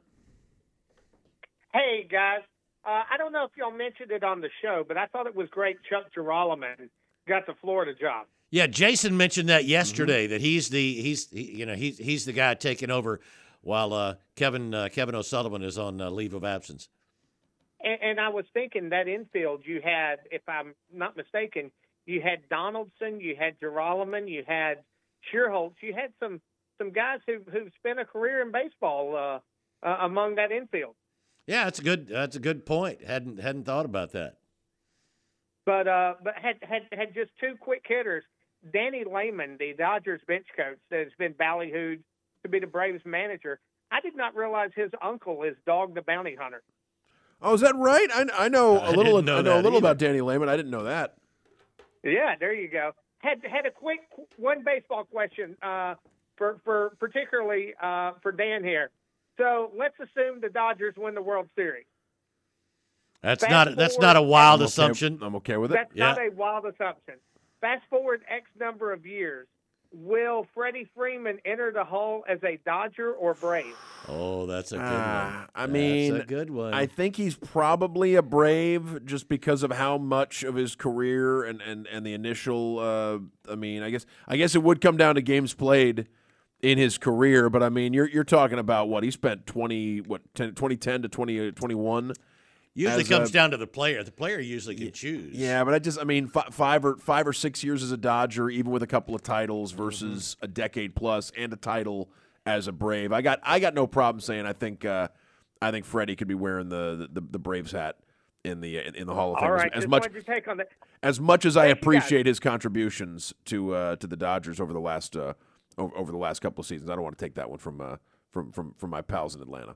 Hey, guys. Uh, I don't know if y'all mentioned it on the show, but I thought it was great Chuck Girolamo got the Florida job. Yeah, Jason mentioned that yesterday. Mm-hmm. That he's the he's he, you know he's he's the guy taking over while uh, Kevin uh, Kevin O'Sullivan is on uh, leave of absence. And, and I was thinking that infield you had, if I'm not mistaken, you had Donaldson, you had Girolamo, you had Shearholtz, you had some some guys who who spent a career in baseball uh, uh, among that infield. Yeah, that's a good that's a good point. Hadn't hadn't thought about that. But uh, but had had had just two quick hitters. Danny Lehman, the Dodgers bench coach, that has been ballyhooed to be the Braves manager. I did not realize his uncle is Dog the Bounty Hunter. Oh, is that right? I, I know I a little. know I know a little either. about Danny Lehman. I didn't know that. Yeah, there you go. Had had a quick one baseball question uh, for for particularly uh, for Dan here. So let's assume the Dodgers win the World Series. That's Fast not that's forward- not a wild I'm okay- assumption. I'm okay with it. That's Yeah. not a wild assumption. Fast forward X number of years. Will Freddie Freeman enter the Hall as a Dodger or Brave? Oh, that's a good Ah, one. I That's mean, a good one. I think he's probably a Brave just because of how much of his career and, and, and the initial. Uh, I mean, I guess I guess it would come down to games played in his career, but I mean, you're you're talking about what he spent twenty what ten, twenty ten to twenty twenty-one. usually as comes a- down to the player. The player usually can choose. Yeah, but I just I mean fi- five or five or six years as a Dodger, even with a couple of titles versus Mm-hmm. a decade plus and a title as a Brave. I got I got no problem saying I think uh, I think Freddie could be wearing the the, the Braves hat in the in, in the Hall of Fame. All right, as, as just much wanted your take on that. as much as I Thank you, guys. appreciate his contributions to uh, to the Dodgers over the last uh, over, over the last couple of seasons, I don't want to take that one from uh, from from from my pals in Atlanta.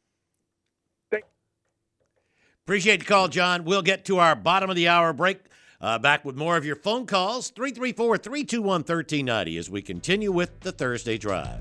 Appreciate the call, John. We'll get to our bottom of the hour break. Uh, back with more of your phone calls, three three four, three two one, one three nine zero as we continue with the Thursday Drive.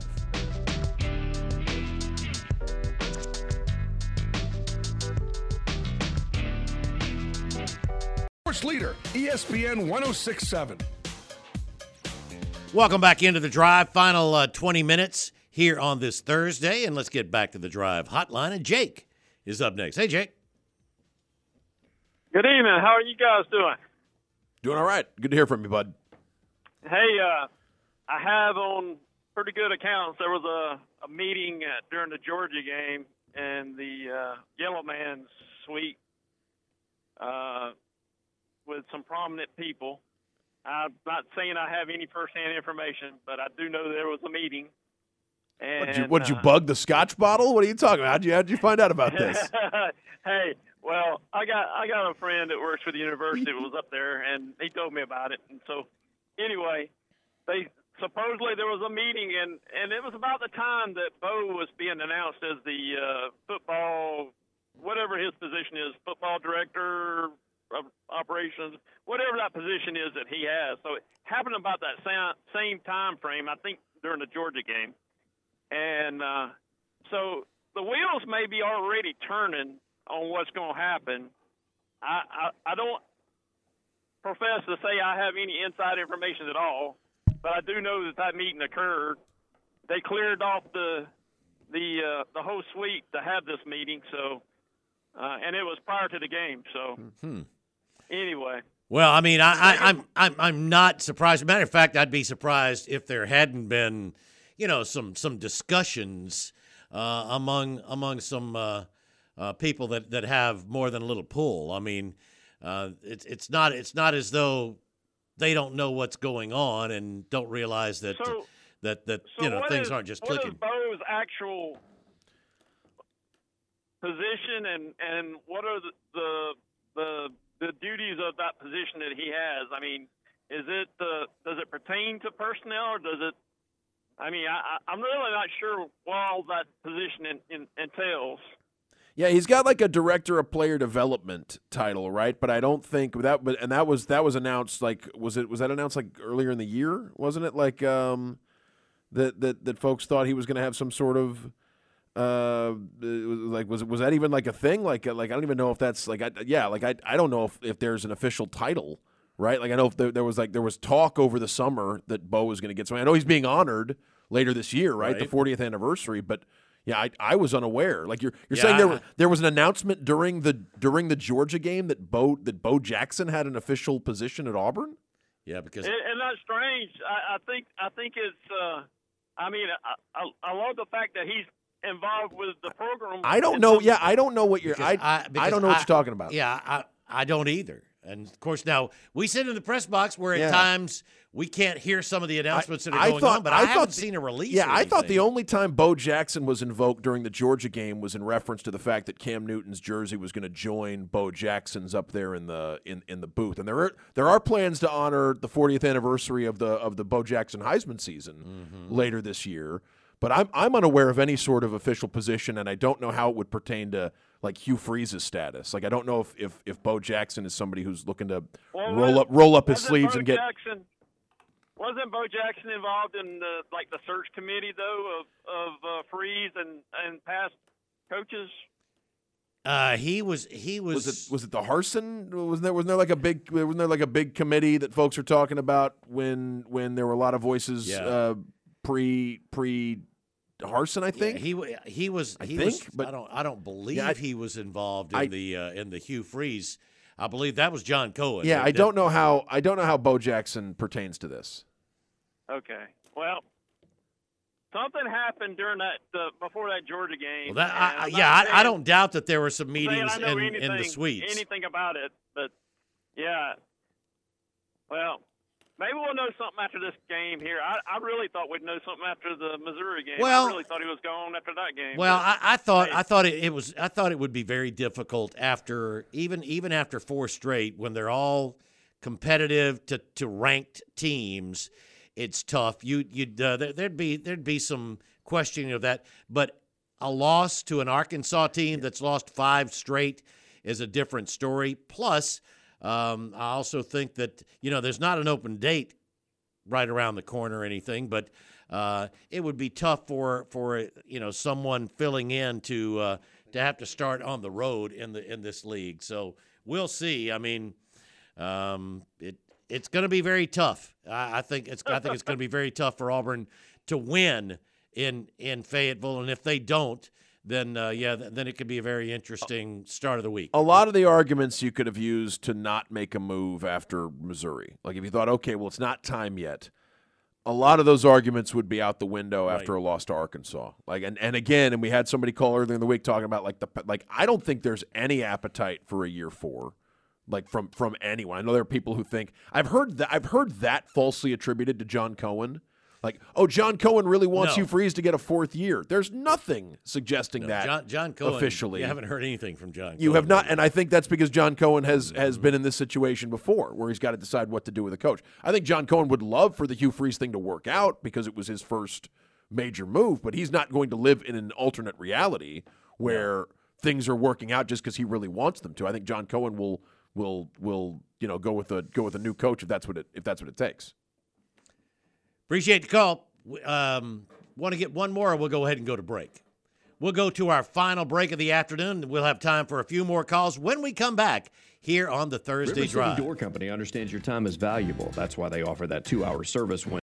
Sports leader, E S P N one oh six point seven. Welcome back into the Drive. Final uh, twenty minutes here on this Thursday, and let's get back to the Drive hotline. And Jake is up next. Hey, Jake. Good evening. How are you guys doing? Doing all right. Good to hear from you, bud. Hey, uh, I have on pretty good accounts. There was a, a meeting uh, during the Georgia game in the uh, Yellow Man's suite uh, with some prominent people. I'm not saying I have any firsthand information, but I do know there was a meeting. And, What did you, what did you uh, bug the Scotch bottle? What are you talking about? How'd you, how'd you find out about this? Hey, Well, I got I got a friend that works for the university that was up there, and he told me about it. And so, anyway, they supposedly there was a meeting, and, and it was about the time that Bo was being announced as the uh, football, whatever his position is, football director of operations, whatever that position is that he has. So it happened about that same, same time frame, I think, during the Georgia game. And uh, so the wheels may be already turning on what's going to happen. I, I I don't profess to say I have any inside information at all, but I do know that that meeting occurred. They cleared off the the uh, the whole suite to have this meeting, so uh, and it was prior to the game. So hmm. anyway. Well, I mean, I, I, I'm I'm I'm not surprised. Matter of fact, I'd be surprised if there hadn't been, you know, some some discussions uh, among among some. Uh, Uh, people that, that have more than a little pull. I mean, uh, it's it's not it's not as though they don't know what's going on and don't realize that so, that that so you know things is, aren't just what clicking. What is Bo's actual position, and, and what are the, the the the duties of that position that he has? I mean, is it uh, does it pertain to personnel, or does it? I mean, I, I'm really not sure what all that position in, in, entails. Yeah, he's got like a director of player development title, right? But I don't think that. But and that was that was announced like was it was that announced like earlier in the year? Wasn't it like um, that that that folks thought he was going to have some sort of uh, like was was that even like a thing? Like like I don't even know if that's like I, yeah like I I don't know if, if there's an official title, right? Like I know if there, there was like there was talk over the summer that Bo was going to get something. I know he's being honored later this year, right? right. The fortieth anniversary, but. Yeah, I, I was unaware. Like you're you're yeah, saying there I, there was an announcement during the during the Georgia game that Bo that Bo Jackson had an official position at Auburn. Yeah, because and, and that's strange. I, I think I think it's. Uh, I mean, I, I, I love the fact that he's involved with the program. I don't know. Yeah, I don't know what you're. I I, I don't know what I, you're talking about. Yeah, I I don't either. And of course, now we sit in the press box where at yeah. times we can't hear some of the announcements I, that are I going thought, on, but I, I, I haven't the, seen a release. Yeah, I thought the anything. only time Bo Jackson was invoked during the Georgia game was in reference to the fact that Cam Newton's jersey was going to join Bo Jackson's up there in the in, in the booth, and there are there are plans to honor the fortieth anniversary of the of the Bo Jackson Heisman season mm-hmm. later this year. But I'm I'm unaware of any sort of official position, and I don't know how it would pertain to like Hugh Freeze's status. Like I don't know if, if, if Bo Jackson is somebody who's looking to well, roll was, up roll up his sleeves Bo and get. Jackson, wasn't Bo Jackson involved in the like the search committee though of of uh, Freeze and, and past coaches? Uh, he was he was was it was it the Harsin? Wasn't there wasn't there like a big wasn't there like a big committee that folks are talking about when when there were a lot of voices yeah. uh, pre pre. Harsin, I think yeah, he he was. I he think, was, but I don't. I don't believe yeah, I, he was involved in I, the uh, in the Hugh Freeze. I believe that was John Cohen. Yeah, that, I don't know how. I don't know how Bo Jackson pertains to this. Okay, well, something happened during that uh, before that Georgia game. Well, that, I, yeah, I, I don't doubt that there were some meetings I know in, anything, in the suites. Anything about it, but yeah, well. Maybe we'll know something after this game here. I, I really thought we'd know something after the Missouri game. Well, I really thought he was gone after that game. Well, but, I, I thought hey. I thought it, it was I thought it would be very difficult after even even after four straight when they're all competitive to, to ranked teams. It's tough. You you'd uh, there, there'd be there'd be some questioning of that, but a loss to an Arkansas team that's lost five straight is a different story. Plus. Um, I also think that, you know, there's not an open date right around the corner or anything, but uh, it would be tough for, for you know, someone filling in to uh, to have to start on the road in the in this league. So we'll see. I mean, um, it it's going to be very tough. I, I think it's I think it's going to be very tough for Auburn to win in in Fayetteville, and if they don't, then, uh, yeah, then it could be a very interesting start of the week. A lot of the arguments you could have used to not make a move after Missouri. Like if you thought, okay, well, it's not time yet, a lot of those arguments would be out the window after right. a loss to Arkansas. Like, and, and again, and we had somebody call earlier in the week talking about like the like. I don't think there's any appetite for a year four, like from from anyone. I know there are people who think I've heard that I've heard that falsely attributed to John Cohen. Like, oh, John Cohen really wants No. Hugh Freeze to get a fourth year. There's nothing suggesting No, that John, John Cohen, officially. You haven't heard anything from John You Cohen. have not, and I think that's because John Cohen has has been in this situation before, where he's got to decide what to do with a coach. I think John Cohen would love for the Hugh Freeze thing to work out because it was his first major move, but he's not going to live in an alternate reality where no. things are working out just because he really wants them to. I think John Cohen will will will you know go with a go with a new coach if that's what it if that's what it takes. Appreciate the call. Um, want to get one more, or we'll go ahead and go to break. We'll go to our final break of the afternoon. We'll have time for a few more calls when we come back here on the Thursday River Drive. City Door Company understands your time is valuable. That's why they offer that two-hour service when.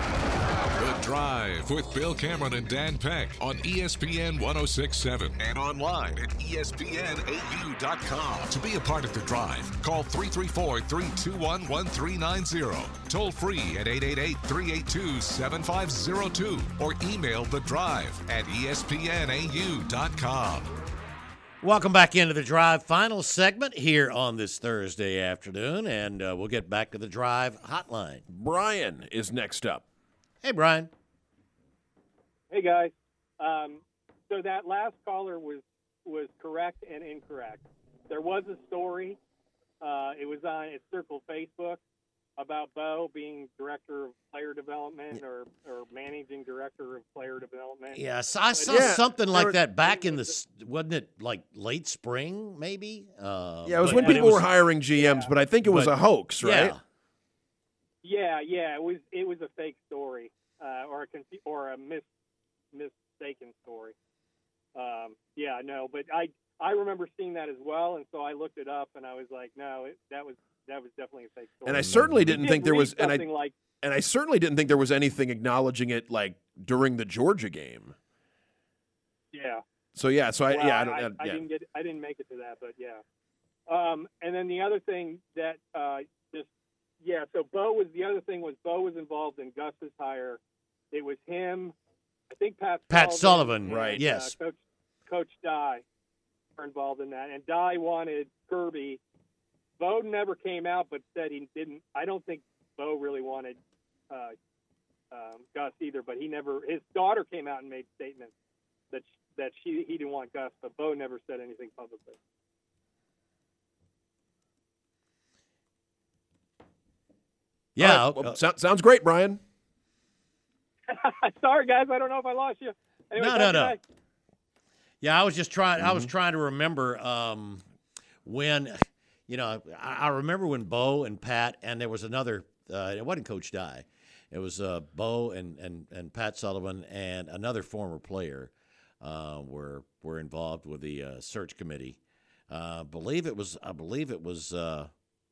The Drive with Bill Cameron and Dan Peck on E S P N one oh six point seven and online at E S P N A U dot com. To be a part of The Drive, call three three four, three two one, one three nine zero. Toll free at eight eight eight, three eight two, seven five zero two or email The Drive at E S P N A U dot com. Welcome back into The Drive, final segment here on this Thursday afternoon, and uh, we'll get back to the Drive hotline. Brian is next up. Hey, Brian. Hey, guys. Um, so that last caller was was correct and incorrect. There was a story. Uh, it was on its Circle Facebook about Bo being director of player development or, or managing director of player development. Yeah, so I saw Yeah. something like was- that back in the, wasn't it like late spring, maybe? Uh, Yeah, it was but- when but people was- were hiring G Ms, yeah. but I think it was But- a hoax, right? Yeah. Yeah, yeah, it was it was a fake story uh, or a confu- or a mis mistaken story. Um, yeah, no, but I I remember seeing that as well, and so I looked it up, and I was like, no, it, that was that was definitely a fake story. And I certainly We didn't did think there read was, and I something like and I certainly didn't think there was anything acknowledging it like during the Georgia game. yeah. So yeah, so I Well, yeah I don't I, uh, I yeah. didn't get I didn't make it to that, but yeah. Um, and then the other thing that uh, just yeah, so Bo was the other thing was Bo was involved in Gus's hire. It was him, I think Pat Pat Sullivan, Sullivan, and, right, yes. uh, Coach Coach Dye were involved in that, and Dye wanted Kirby. Bo never came out, but said he didn't. I don't think Bo really wanted uh, um, Gus either, but he never. His daughter came out and made statements that that she he didn't want Gus, but Bo never said anything publicly. Yeah. All right, well, uh, so- sounds great, Brian. Sorry, guys, I don't know if I lost you. Anyway, No, have no, a good no. night. Yeah, I was just trying. I was Mm-hmm. trying to remember um, when, you know, I, I remember when Bo and Pat, and there was another. Uh, it wasn't Coach Dye. It was uh, Bo and, and and Pat Sullivan and another former player uh, were were involved with the uh, search committee. Uh, believe it was. I believe it was. Uh,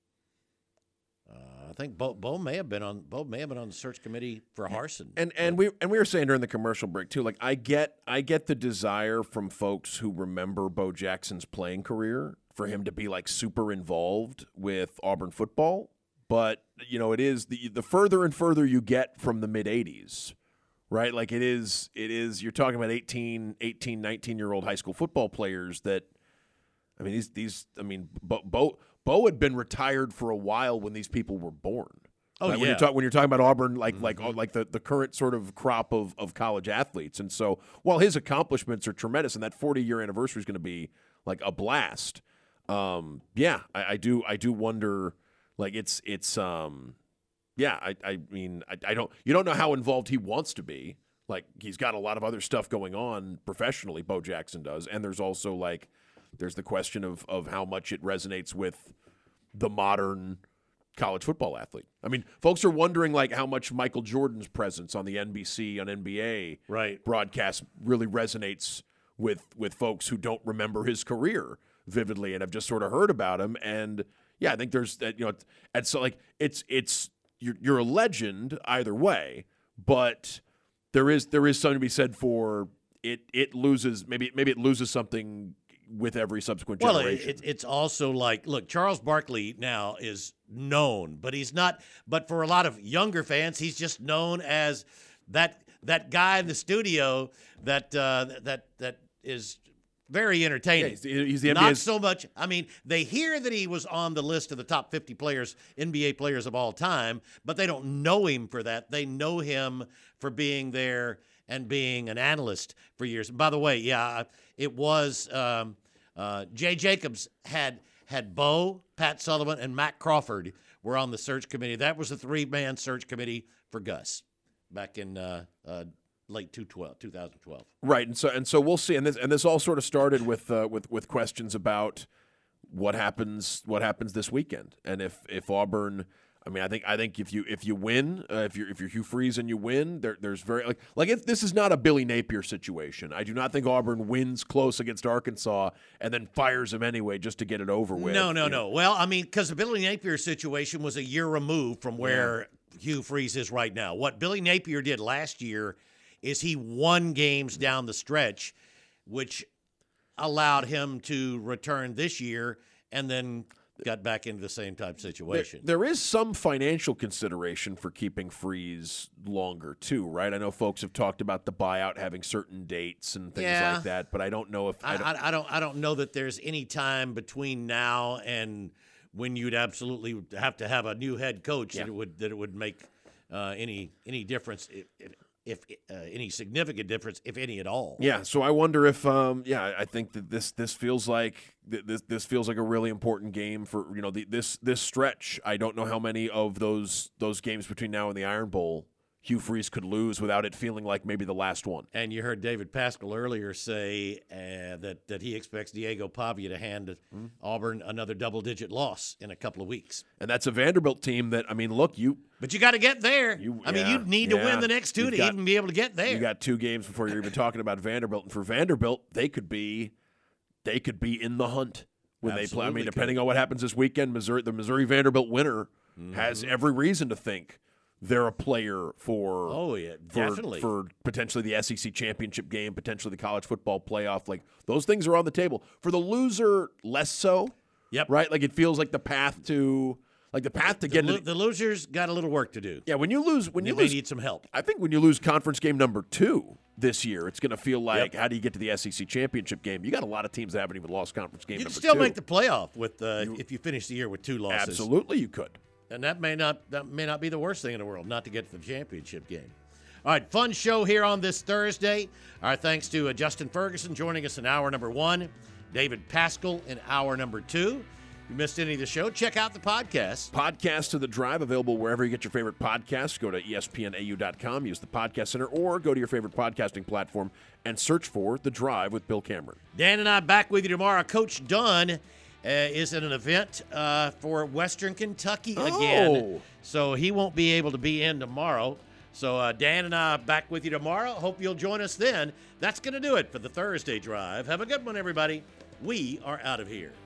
uh, I think Bo, Bo may have been on. Bo may have been on the search committee for Harsin. And and we and we were saying during the commercial break too, like I get I get the desire from folks who remember Bo Jackson's playing career for him to be like super involved with Auburn football, but you know it is the the further and further you get from the mid eighties, right? Like it is it is you're talking about eighteen, eighteen, nineteen year old high school football players that I mean these these I mean Bo Bo, Bo had been retired for a while when these people were born. Oh, Right? When yeah. you're, talk, when you're talking about Auburn, like Mm-hmm. like like the, the current sort of crop of, of college athletes, and so while his accomplishments are tremendous, and that forty year anniversary is going to be like a blast, um, yeah, I, I do I do wonder, like it's it's um, yeah, I I mean I, I don't you don't know how involved he wants to be. Like he's got a lot of other stuff going on professionally, Bo Jackson does, and there's also like there's the question of of how much it resonates with the modern college football athlete. I mean, folks are wondering like how much Michael Jordan's presence on the N B C on N B A Right. broadcast really resonates with with folks who don't remember his career vividly and have just sort of heard about him. And yeah, I think there's that, you know, and so like it's it's you're you're a legend either way, but there is there is something to be said for it. It loses maybe maybe it loses something with every subsequent Well, generation. it, it's also like, look, Charles Barkley now is known, but he's not. But for a lot of younger fans, he's just known as that that guy in the studio that uh, that that is very entertaining. Yeah, he's, he's the N B Not A's so much. I mean, they hear that he was on the list of the top fifty players, N B A players of all time, but they don't know him for that. They know him for being there and being an analyst for years. By the way, yeah, it was um, uh, Jay Jacobs had had Bo, Pat Sullivan, and Matt Crawford were on the search committee. That was the three-man search committee for Gus back in uh, uh, late two thousand twelve. Right, and so and so we'll see. And this and this all sort of started with uh, with with questions about what happens what happens this weekend, and if if Auburn. I mean, I think I think if you if you win, uh, if you're if you're Hugh Freeze and you win, there there's very like like if this is not a Billy Napier situation. I do not think Auburn wins close against Arkansas and then fires him anyway just to get it over with. No, no, you no. know. Well, I mean, because the Billy Napier situation was a year removed from where yeah. Hugh Freeze is right now. What Billy Napier did last year is he won games down the stretch, which allowed him to return this year and then got back into the same type situation. There, there is some financial consideration for keeping Freeze longer too, right? I know folks have talked about the buyout having certain dates and things yeah. like that, but I don't know if I, I, don't, I, I don't. I don't know that there's any time between now and when you'd absolutely have to have a new head coach yeah. that it would that it would make uh, any any difference. If, if, if uh, any significant difference, if any at all. Yeah, so I wonder if, um, yeah, I think that this this feels like this this feels like a really important game for you know the, this this stretch. I don't know how many of those those games between now and the Iron Bowl Hugh Freeze could lose without it feeling like maybe the last one. And you heard David Pascal earlier say uh, that that he expects Diego Pavia to hand mm-hmm. Auburn another double-digit loss in a couple of weeks. And that's a Vanderbilt team that, I mean, look, you... But you got to get there. You, I yeah, mean, you need yeah. to win the next two You've to got, even be able to get there. You got two games before you're even talking about Vanderbilt. And for Vanderbilt, they could be they could be in the hunt when Absolutely they play. I mean, could. depending on what happens this weekend, Missouri, the Missouri Vanderbilt winner mm-hmm. has every reason to think they're a player for oh yeah for, definitely for potentially the S E C championship game, potentially the college football playoff. Like those things are on the table. For the loser, less so. Yep. Right. Like it feels like the path to like the path to the, get lo- into the losers got a little work to do. Yeah. When you lose, when they you may lose, need some help. I think when you lose conference game number two this year, it's going to feel like yep. how do you get to the S E C championship game? You got a lot of teams that haven't even lost conference game. You number can still two. make the playoff with uh, you, if you finish the year with two losses. Absolutely, you could. And that may not that may not be the worst thing in the world, not to get to the championship game. All right, fun show here on this Thursday. Our thanks to uh, Justin Ferguson joining us in hour number one, David Pascal in hour number two. If you missed any of the show, check out the podcast. Podcast to the Drive, available wherever you get your favorite podcasts. Go to E S P N A U dot com, use the podcast center, or go to your favorite podcasting platform and search for The Drive with Bill Cameron. Dan and I back with you tomorrow. Coach Dunn Uh, is at an event uh, for Western Kentucky again. Oh. So he won't be able to be in tomorrow. So uh, Dan and I are back with you tomorrow. Hope you'll join us then. That's going to do it for the Thursday Drive. Have a good one, everybody. We are out of here.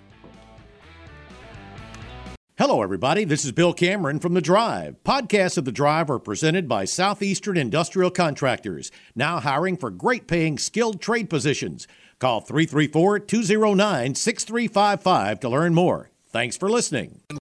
Hello, everybody. This is Bill Cameron from The Drive. Podcasts of The Drive are presented by Southeastern Industrial Contractors, now hiring for great-paying skilled trade positions. Call three three four, two zero nine, six three five five to learn more. Thanks for listening.